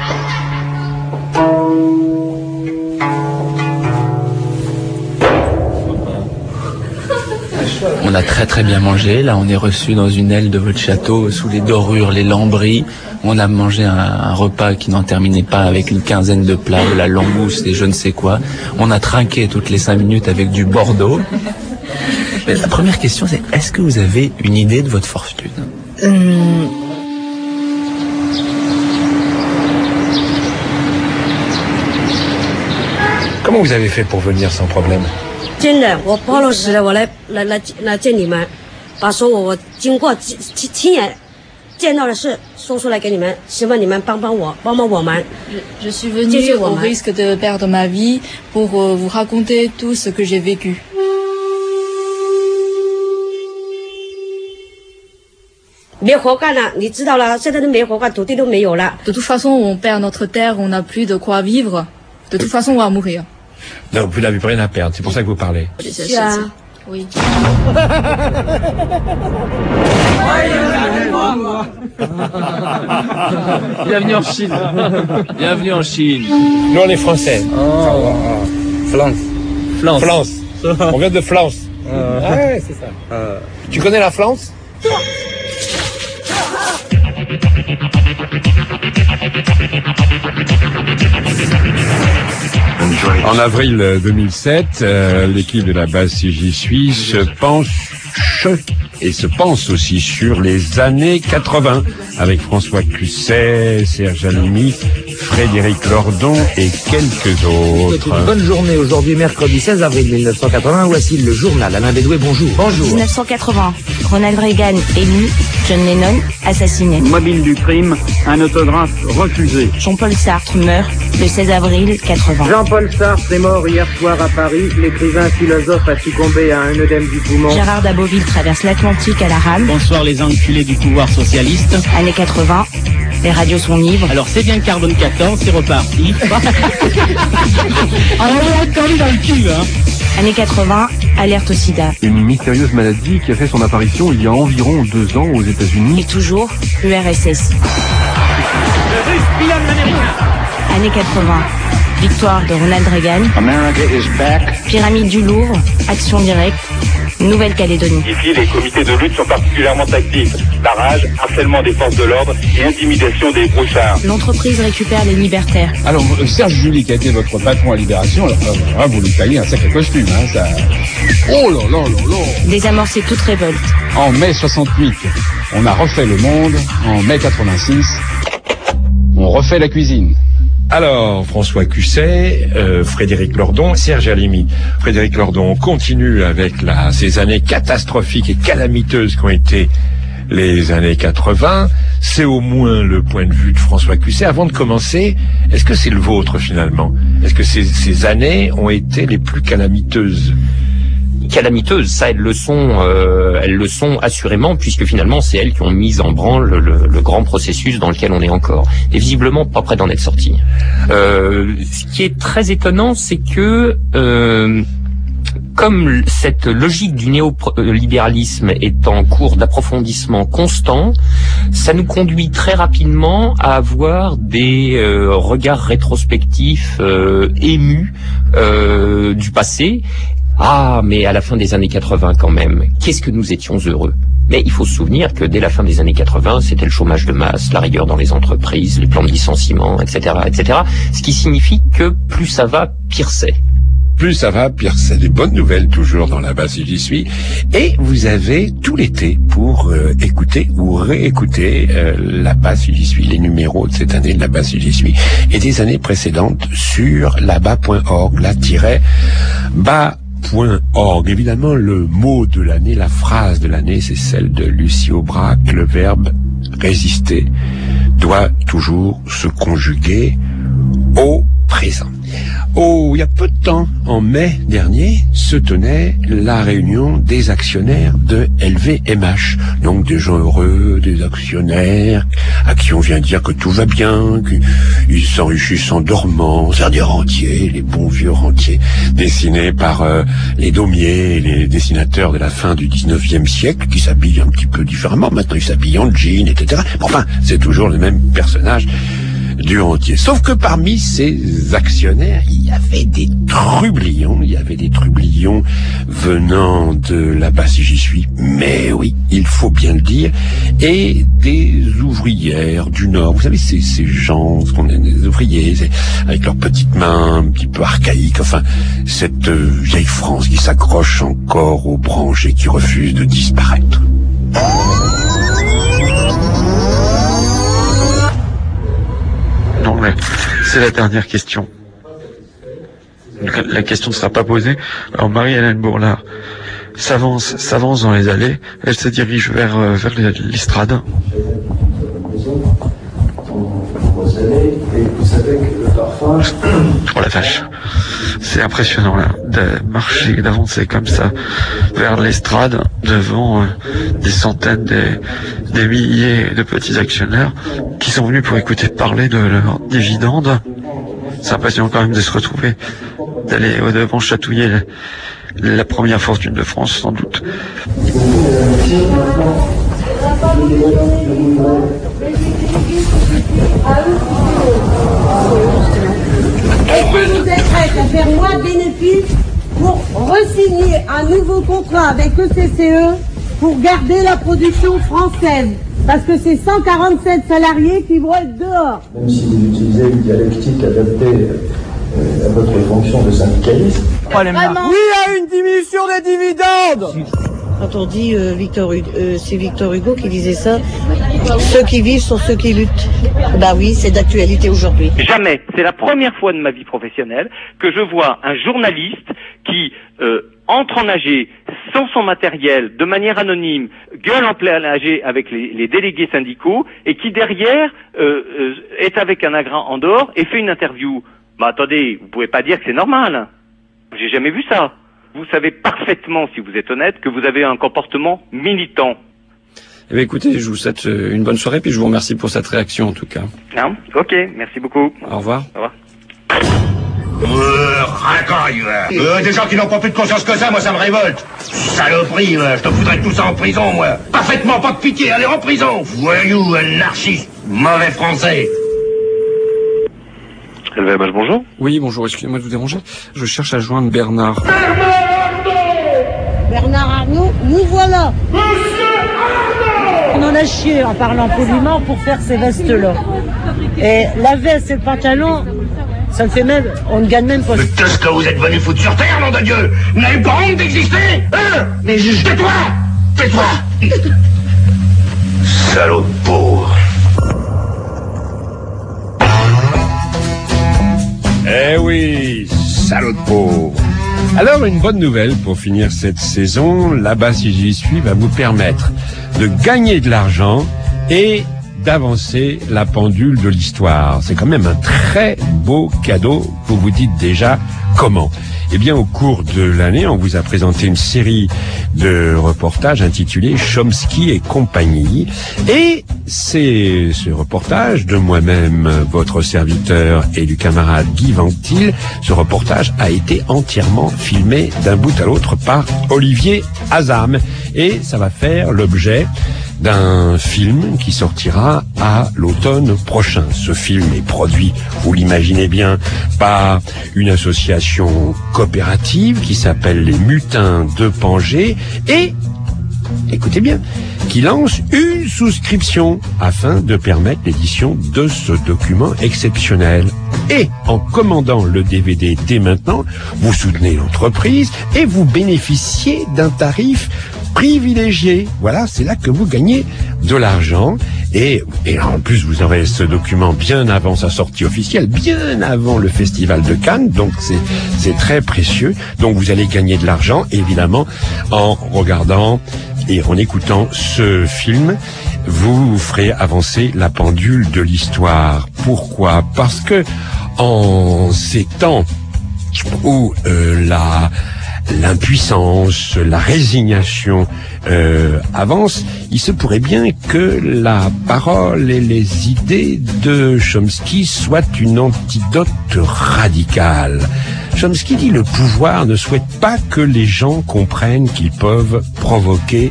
On a très très bien mangé. Là, on est reçu dans une aile de votre château, sous les dorures, les lambris. On a mangé un, un repas qui n'en terminait pas avec une quinzaine de plats, de la langouste et je ne sais quoi. On a trinqué toutes les cinq minutes avec du Bordeaux. Mais la première question, c'est est-ce que vous avez une idée de votre fortune? hum... Comment vous avez fait pour venir sans problème? 真的，我包了死了，我来来来来见你们，把所有我经过亲亲眼见到的事说出来给你们，希望你们帮帮我，帮帮我们。 Je suis venue au risque de perdre ma vie pour vous raconter tout ce que j'ai vécu. 没活干了，你知道了，现在都没活干，土地都没有了。 De toute façon, on perd notre terre, on n'a plus de quoi vivre. De toute façon, on va mourir. Non, vous n'avez plus rien à perdre, c'est pour ça que vous parlez. C'est ça. Oui. Bienvenue en Chine. Bienvenue en Chine. Nous, on est français. Oh. France. France. France. On vient de France. Euh. Ah ouais, c'est ça. Euh. Tu connais la France? En avril deux mille sept, euh, l'équipe de la base C J Suisse se penche et se pense aussi sur les années quatre-vingts avec François Cusset, Serge Alimi, Frédéric Lordon et quelques autres. Une bonne journée aujourd'hui, mercredi seize avril mille neuf cent quatre-vingts. Voici le journal. Alain Bédoué, bonjour. Bonjour. mille neuf cent quatre-vingts. Ronald Reagan élu. John Lennon assassiné. Mobile du crime. Un autographe refusé. Jean-Paul Sartre meurt le seize avril quatre-vingts. Jean-Paul Sartre est mort hier soir à Paris. L'écrivain philosophe a succombé à un œdème du poumon. Gérard Daboville traverse l'Atlantique à la rame. Bonsoir les enculés du pouvoir socialiste. Années quatre-vingts. Les radios sont libres. Alors c'est bien le carbone quatorze, c'est reparti. Alors on a encore dans le cul, hein. Années quatre-vingts, alerte au sida. Une mystérieuse maladie qui a fait son apparition il y a environ deux ans aux États-Unis. Et toujours, U R S S. Années quatre-vingts, victoire de Ronald Reagan. America is back. Pyramide du Louvre, action directe, Nouvelle-Calédonie. Ici, les comités de lutte sont particulièrement actifs. Barrage, harcèlement des forces de l'ordre et intimidation des brouchards. L'entreprise récupère les libertaires. Alors, Serge Julie, qui a été votre patron à Libération, alors, alors vous lui taillez un sacré costume, hein, ça... Oh là là là là. Désamorcer toute révolte. En mai soixante-huit, on a refait le monde. En mai quatre-vingt-six, on refait la cuisine. Alors, François Cusset, euh, Frédéric Lordon, Serge Alimi. Frédéric Lordon, on continue avec la, ces années catastrophiques et calamiteuses qu'ont été les années quatre-vingts. C'est au moins le point de vue de François Cusset. Avant de commencer, est-ce que c'est le vôtre finalement? Est-ce que ces, ces années ont été les plus calamiteuses? Calamiteuses, ça elles le sont, euh, elles le sont assurément, puisque finalement c'est elles qui ont mis en branle le, le, le grand processus dans lequel on est encore, et visiblement pas près d'en être sorti. Euh, ce qui est très étonnant, c'est que euh, comme cette logique du néolibéralisme est en cours d'approfondissement constant, ça nous conduit très rapidement à avoir des euh, regards rétrospectifs euh, émus euh, du passé. Ah, mais à la fin des années quatre-vingts quand même, qu'est-ce que nous étions heureux. Mais il faut se souvenir que dès la fin des années quatre-vingts, c'était le chômage de masse, la rigueur dans les entreprises, les plans de licenciement, et cetera, et cetera. Ce qui signifie que plus ça va, pire c'est. Plus ça va, pire c'est. Des bonnes nouvelles toujours dans La Basse J'y suis. Et vous avez tout l'été pour euh, écouter ou réécouter euh, La Basse J'y suis, les numéros de cette année de La Basse J'y suis et des années précédentes sur là-bas point org, la-bas point org. Évidemment, le mot de l'année, la phrase de l'année, c'est celle de Lucie Aubrac. Le verbe résister doit toujours se conjuguer au présent. Oh, il y a peu de temps, en mai dernier, se tenait la réunion des actionnaires de L V M H. Donc des gens heureux, des actionnaires à qui on vient dire que tout va bien, qu'ils s'enrichissent en dormant, c'est-à-dire des rentiers, les bons vieux rentiers, dessinés par euh, les Daumier, les dessinateurs de la fin du dix-neuvième siècle, qui s'habillent un petit peu différemment. Maintenant, ils s'habillent en jean, et cetera. Enfin, c'est toujours le même personnage du rentier. Sauf que parmi ces actionnaires, il y avait des trublions, il y avait des trublions venant de là-bas si j'y suis, mais oui, il faut bien le dire, et des ouvrières du Nord. Vous savez, ces, ces gens, ce qu'on est des ouvriers, avec leurs petites mains un petit peu archaïques, enfin, cette euh, vieille France qui s'accroche encore aux branches et qui refuse de disparaître. Non, mais c'est la dernière question. La question ne sera pas posée. Alors Marie-Hélène Bourlard s'avance, s'avance dans les allées. Elle se dirige vers euh, vers l'estrade. Oh la vache, c'est impressionnant là, de marcher, d'avancer comme ça vers l'estrade devant euh, des centaines, des, des milliers de petits actionnaires qui sont venus pour écouter parler de leurs dividendes. C'est impressionnant quand même de se retrouver, d'aller au devant chatouiller la, la première fortune de France sans doute. Est-ce que vous êtes prêts à faire moins de bénéfices pour re-signer un nouveau contrat avec E C C E pour garder la production française? Parce que c'est cent quarante-sept salariés qui vont être dehors. Même si vous utilisez une dialectique adaptée euh, à votre fonction de syndicaliste. Oui à une diminution des dividendes. Quand on dit euh, Victor Hugo, euh, c'est Victor Hugo qui disait ça, ceux qui vivent sont ceux qui luttent. Bah oui, c'est d'actualité aujourd'hui. Jamais, c'est la première fois de ma vie professionnelle que je vois un journaliste qui euh, entre en A G sans son matériel, de manière anonyme, gueule en plein A G avec les, les délégués syndicaux et qui derrière euh, euh, est avec un agrin en dehors et fait une interview. Bah attendez, vous pouvez pas dire que c'est normal. J'ai jamais vu ça. Vous savez parfaitement, si vous êtes honnête, que vous avez un comportement militant. Eh bien, écoutez, je vous souhaite une bonne soirée, puis je vous remercie pour cette réaction, en tout cas. Hein? Ok, merci beaucoup. Au revoir. Au revoir. Euh, racaille, euh, des gens qui n'ont pas plus de conscience que ça, moi, ça me révolte. Saloperie, euh, je te foudrais tout ça en prison, moi. Parfaitement, pas de pitié, allez en prison. Voyou, anarchiste, mauvais français. L V M H, bonjour. Oui, bonjour, excusez-moi de vous déranger. Je cherche à joindre Bernard. Bernard Arnault, nous voilà. On en a chié en parlant poliment pour faire ces vestes-là. Et la veste et le pantalon, ça me fait même, on ne gagne même pas. Mais qu'est-ce que vous êtes venu foutre sur terre, nom de Dieu? Vous n'avez pas honte d'exister? Hein? Mais je... Tais-toi! Tais-toi! Salaud de pauvre. Eh oui, salaud de pauvre. Alors, une bonne nouvelle pour finir cette saison. Là-bas, si j'y suis, va vous permettre de gagner de l'argent et d'avancer la pendule de l'histoire. C'est quand même un très beau cadeau. Vous vous dites déjà comment? Eh bien, au cours de l'année, on vous a présenté une série de reportages intitulés Chomsky et compagnie. Et c'est ce reportage de moi-même, votre serviteur, et du camarade Guy Ventil. Ce reportage a été entièrement filmé d'un bout à l'autre par Olivier Azam. Et ça va faire l'objet d'un film qui sortira à l'automne prochain. Ce film est produit, vous l'imaginez bien, par une association coopérative qui s'appelle les Mutins de Pangée et, écoutez bien, qui lance une souscription afin de permettre l'édition de ce document exceptionnel. Et en commandant le D V D dès maintenant, vous soutenez l'entreprise et vous bénéficiez d'un tarif privilégié. Voilà, c'est là que vous gagnez de l'argent. Et, et en plus, vous aurez ce document bien avant sa sortie officielle, bien avant le Festival de Cannes. Donc, c'est, c'est très précieux. Donc, vous allez gagner de l'argent, évidemment, en regardant et en écoutant ce film. Vous ferez avancer la pendule de l'histoire. Pourquoi? Parce que en ces temps où euh, la l'impuissance, la résignation euh, avance, il se pourrait bien que la parole et les idées de Chomsky soient une antidote radicale. Chomsky dit: le pouvoir ne souhaite pas que les gens comprennent qu'ils peuvent provoquer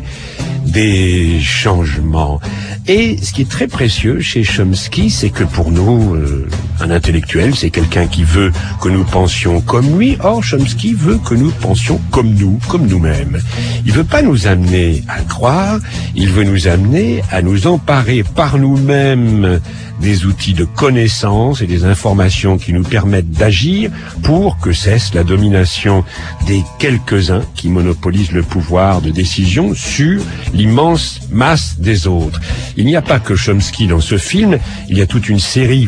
des changements. Et ce qui est très précieux chez Chomsky, c'est que pour nous, euh, un intellectuel, c'est quelqu'un qui veut que nous pensions comme lui. Or, Chomsky veut que nous pensions comme nous, comme nous-mêmes. Il veut pas nous amener à croire, il veut nous amener à nous emparer par nous-mêmes des outils de connaissance et des informations qui nous permettent d'agir pour que cesse la domination des quelques-uns qui monopolisent le pouvoir de décision sur l'immense masse des autres. Il n'y a pas que Chomsky dans ce film, il y a toute une série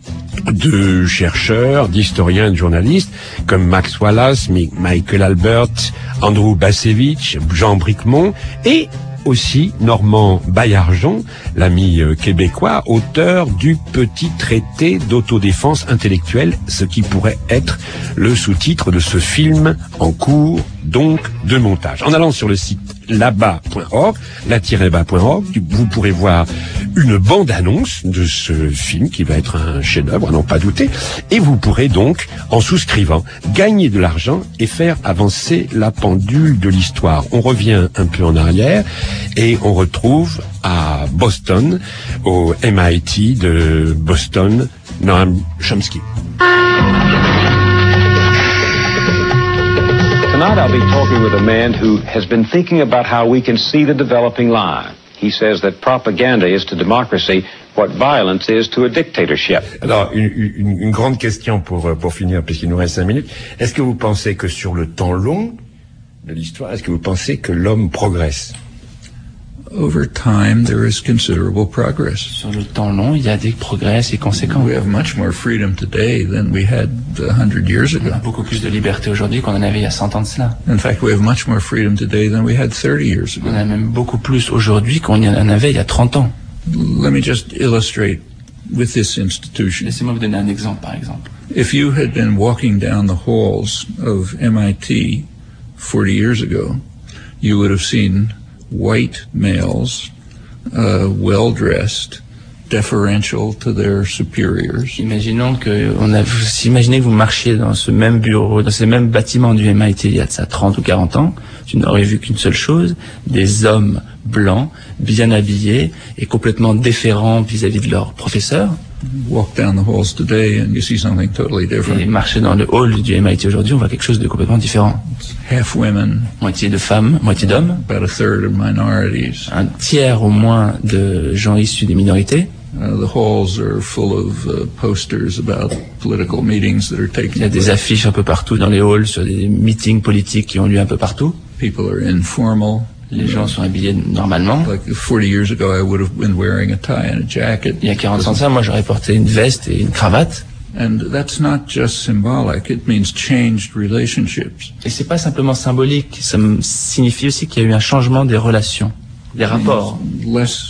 de chercheurs, d'historiens, de journalistes comme Max Wallace, Michael Albert, Andrew Bacevich, Jean Bricmont et aussi Normand Baillargeon, l'ami euh, québécois, auteur du petit traité d'autodéfense intellectuelle, ce qui pourrait être le sous-titre de ce film en cours donc de montage. En allant sur le site là-bas point org, la-bas point org, vous pourrez voir une bande-annonce de ce film qui va être un chef-d'œuvre, à n'en pas douter, et vous pourrez donc, en souscrivant, gagner de l'argent et faire avancer la pendule de l'histoire. On revient un peu en arrière et on retrouve à Boston, au M I T de Boston, Noam Chomsky. Tonight I'll be talking with a man who has been thinking about how we can see the developing lie. He says that propaganda is to democracy what violence is to a dictatorship. Alors, une, une, une grande question pour, pour finir, puisqu'il nous reste cinq minutes. Est-ce que vous pensez que sur le temps long de l'histoire, est-ce que vous pensez que l'homme progresse? Over time, there is considerable progress. Sur le temps long, il y a des progrès assez conséquents. We have much more freedom today than we had a hundred years ago. On a beaucoup plus de liberté aujourd'hui qu'on en avait il y a cent ans de cela. In fact, we have much more freedom today than we had thirty years ago. On a même beaucoup plus aujourd'hui qu'on en avait il y a trente ans. Let me just illustrate with this institution. Laissez-moi vous donner un exemple, par exemple. If you had been walking down the halls of M I T forty years ago, you would have seen white males, uh, well-dressed, deferential to their superiors. Imaginons que on a, vous imaginez que vous marchiez dans ce même bureau, dans ces mêmes bâtiments du M I T il y a de ça trente ou quarante ans, tu n'aurais vu qu'une seule chose, des hommes blancs, bien habillés et complètement déférents vis-à-vis de leurs professeurs. Walk down the halls today and you see something totally different. Et marcher dans le hall du M I T aujourd'hui, on voit quelque chose de complètement différent. Half women, moitié de femmes, moitié d'hommes. About a third of minorities. Un tiers au moins de gens issus des minorités. Uh, the halls are full of uh, posters about political meetings that are taking place. Il y a des affiches un peu partout dans les halls sur des meetings politiques qui ont lieu un peu partout. People are informal. Les gens sont habillés normalement. Like forty years ago, I would have been wearing a tie and a jacket. Il y a quarante ans de ça, moi j'aurais porté une veste et une cravate. And that's not just symbolic, it means changed relationships. Et c'est pas simplement symbolique, ça signifie aussi qu'il y a eu un changement des relations, des rapports. Less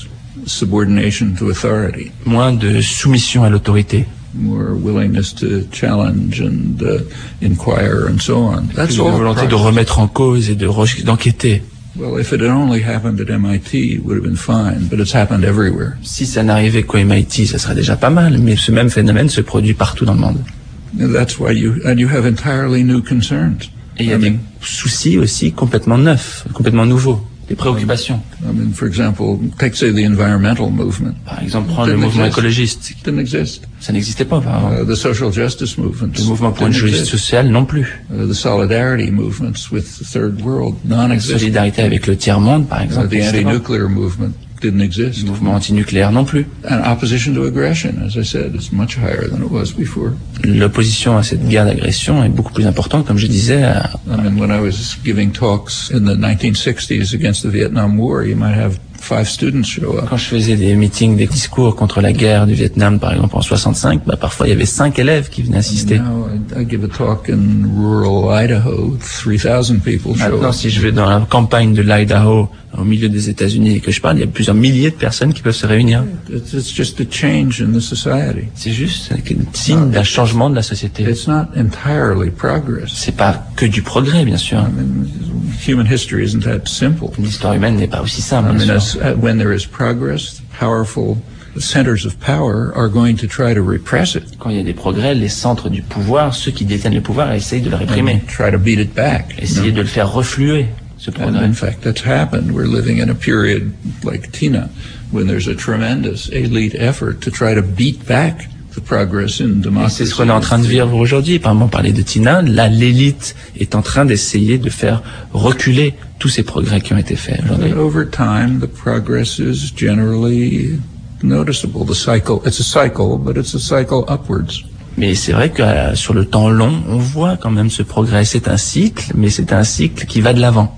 subordination to authority. Moins de soumission à l'autorité. More willingness to challenge and uh, inquire and so on. That's all. La volonté de remettre en cause et de d'enquêter. Well, if it had only happened at M I T, it would have been fine, but it's happened everywhere. Si ça n'arrivait qu'au M I T, ça serait déjà pas mal, mais ce même phénomène se produit partout dans le monde. And that's why you and you have entirely new concerns. Et il y a I des mean, soucis aussi complètement neufs, complètement nouveaux. Des préoccupations. I mean, for example, take say the environmental movement. Par exemple, prends le mouvement exist. écologiste. Didn't exist. Ça n'existait pas avant. Uh, the social justice movements. Le mouvement pour une justice sociale non plus. Uh, the solidarity movements with the third world La non-existent. solidarité avec le tiers monde, par exemple. Uh, the anti-nuclear movement didn't exist. Le mouvement antinucléaire non plus. And opposition to aggression, as I said, is much higher than it was before. L'opposition à cette guerre d'agression est beaucoup plus importante, comme je disais. À... I mean, when I was giving talks in the nineteen sixties against the Vietnam War, you might have five students show up. Quand je faisais des meetings, des discours contre la guerre du Vietnam, par exemple en soixante-cinq, bah parfois il y avait cinq élèves qui venaient assister. Now I, I give a talk in rural Idaho, three thousand people show Maintenant, up. si je vais dans la campagne de l'Idaho, au milieu des États-Unis, et que je parle, il y a plusieurs milliers de personnes qui peuvent se réunir. It's, it's just a change in the society. C'est juste un signe d'un changement de la société. It's not entirely progress. C'est pas que du progrès, bien sûr. I mean, human history isn't that simple. L'histoire humaine n'est pas aussi simple. I mean, bien as, sûr. uh, when there is progress, powerful centers of power are going to try to repress it. Quand il y a des progrès, les centres du pouvoir, ceux qui détiennent le pouvoir, essayent de le réprimer. And try to beat it back. Essayer no? de le faire refluer, ce And progrès. in fact, that's happened. We're living in a period like Tina, when there's a tremendous elite effort to try to beat back the progress in Et democracy. c'est ce qu'on est en train de vivre aujourd'hui. Par exemple, on parlait de Tina. Là, l'élite est en train d'essayer de faire reculer tous ces progrès qui ont été faits aujourd'hui. But over time, the progress is generally noticeable. The cycle, it's a cycle, but it's a cycle upwards. Mais c'est vrai que euh, sur le temps long, on voit quand même ce progrès. C'est un cycle, mais c'est un cycle qui va de l'avant.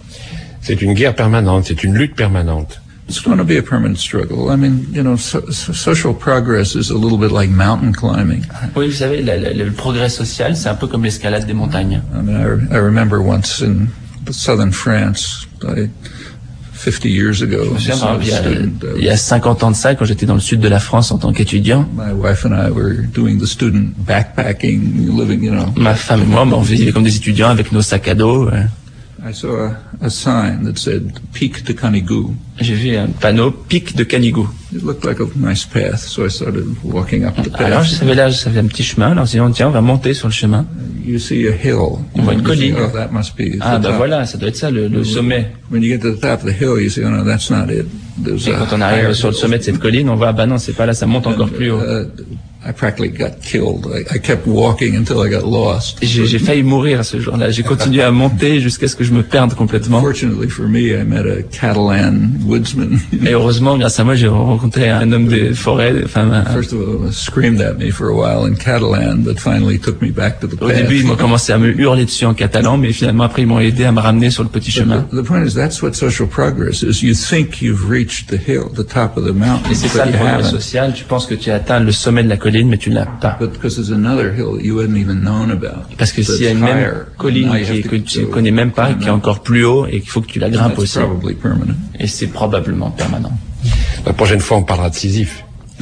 C'est une guerre permanente, c'est une lutte permanente. It's going to be a permanent struggle. I mean, you know, so, so social progress is a little bit like mountain climbing. Oui, vous savez, la, la, le progrès social, c'est un peu comme l'escalade des montagnes. I mean, I, I remember once in southern France, I, fifty years ago, Je me souviens, as par a exemple, il y a- student, uh, il y a cinquante ans de ça, quand j'étais dans le sud de la France en tant qu'étudiant, my wife and I were doing the student backpacking, living, you know. ma femme et moi, bah, on vivait comme des étudiants avec nos sacs à dos. ouais. I saw a, a sign that said Peak to Canigou. J'ai vu un panneau pic de Canigou. It looked like a nice path, so I started walking up the path. Alors je savais là, je savais un petit chemin, alors j'ai dit, tiens, on va monter sur le chemin. You see a hill. On voit une You see, colline. oh, that must be Ah the bah top. voilà, ça doit être ça, le, le sommet. When you get to the top of the hill, you say, oh no, that's not it. There's Et a quand on arrive higher sur le hill. sommet de cette colline, on voit, ah bah non, c'est pas là, ça monte encore plus haut. Uh, I practically got killed. I, I kept walking until I got lost. Et J'ai j'ai failli mourir ce jour-là. J'ai continué à monter jusqu'à ce que je me perde complètement. Fortunately for me, I met a Catalan woodsman. Et heureusement, grâce à moi, j'ai rencontré un homme des forêts. Enfin, un- First of all, he screamed at me for a while in Catalan, but finally took me back to the au path. début, ils m'ont commencé à me hurler dessus en catalan, mais finalement, après, ils m'ont aidé à me ramener sur le petit chemin. The, the point is, that's what social progress is. You think you've reached the hill, the top of the mountain, Et c'est but ça le you progrès haven't. social. Tu penses que tu as atteint le sommet de la colline, mais tu ne l'as pas. But because there's another hill that you hadn't even known about. Parce que s'il y a une that's même higher, colline now you qui have est- to que tu ne go connais même pas, climb qui est that. encore plus haut et qu'il faut que tu la grimpes That's aussi. probably permanent. Et c'est probablement permanent. La prochaine fois, on parlera de Sisyphe.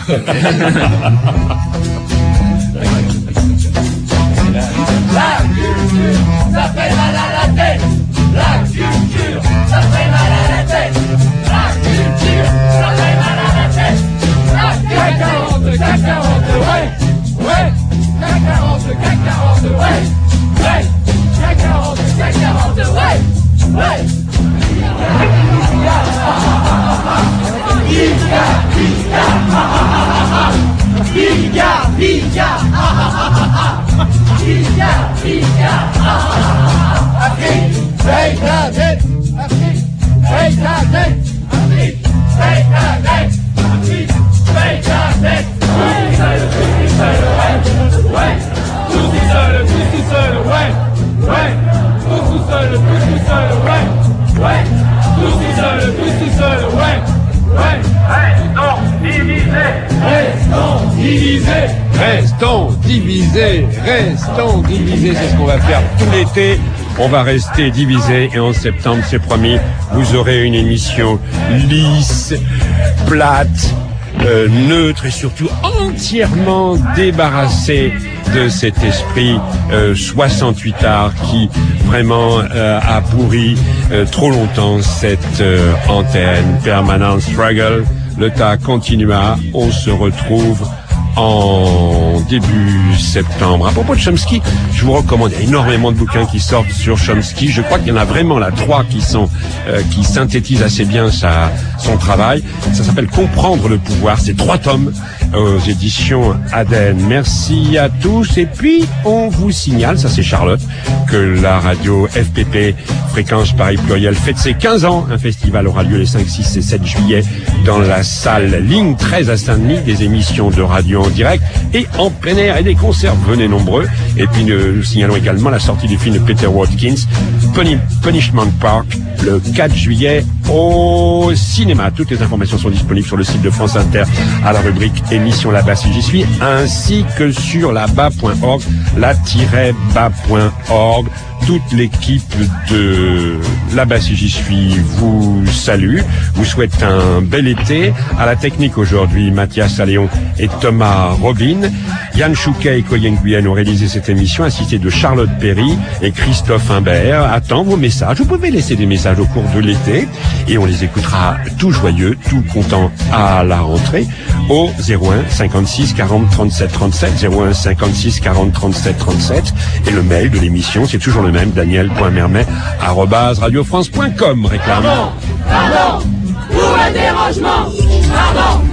La culture, ça fait mal à la tête. La culture, ça fait mal à la tête. La culture, ça fait mal à la tête. La CAC quarante, CAC quarante, ouais, ouais. CAC quarante, CAC quarante, ouais, ouais. CAC quarante, CAC quarante, ouais, ouais. Biga, biga, ha ha ha ha. Biga, biga, ha ha ha ha. Biga, biga, ha ha ha ha. Afrique, paye ta dette. Afrique, paye ta dette. Afrique, paye ta dette. Afrique, paye ta dette. Tout seul, tout seul, ouais, ouais. Tout seul, tout seul, ouais, ouais. Tout seul, tout seul, ouais, ouais. Tout seul, tout seul, ouais. Ouais. Restons divisés. Restons divisés. Restons divisés, restons divisés, c'est ce qu'on va faire tout l'été On va rester divisé et en septembre, c'est promis, vous aurez une émission lisse, plate, euh, neutre et surtout entièrement débarrassée de cet esprit euh, soixante-huit art qui vraiment euh, a pourri euh, trop longtemps cette euh, antenne. Permanent struggle, le tas continua, on se retrouve en début septembre. À propos de Chomsky, je vous recommande, il y a énormément de bouquins qui sortent sur Chomsky. Je crois qu'il y en a vraiment là trois qui sont euh, qui synthétisent assez bien sa son travail. Ça s'appelle Comprendre le pouvoir. C'est trois tomes aux éditions Aden. Merci à tous. Et puis on vous signale, ça c'est Charlotte, que la radio F P P Fréquence Paris Pluriel fête ses quinze ans. Un festival aura lieu les cinq, six et sept juillet dans la salle Ligne treize à Saint-Denis. Des émissions de radio en direct et en plein air et des concerts. Venez nombreux. Et puis nous signalons également la sortie du film de Peter Watkins, Puni- Punishment Park, le quatre juillet au cinéma. Toutes les informations sont disponibles sur le site de France Inter à la rubrique émission là-bas si j'y suis, ainsi que sur là-bas point org, la-bas point org. Toute l'équipe de là-bas si j'y suis vous salue, vous souhaite un bel été. À la technique aujourd'hui, Mathias Alléon et Thomas Robin. Yann Chouquet et Coyen Guyenne ont réalisé cette émission, assistés de Charlotte Perry et Christophe Imbert. Attends vos messages. Vous pouvez laisser des messages au cours de l'été et on les écoutera tout joyeux, tout content à la rentrée au zéro un cinquante-six quarante trente-sept trente-sept, zéro un cinquante-six quarante trente-sept trente-sept, et le mail de l'émission, c'est toujours le même, daniel point mermet arobase radio france point com. Réclame. Pardon, pardon, pour le dérangement, pardon.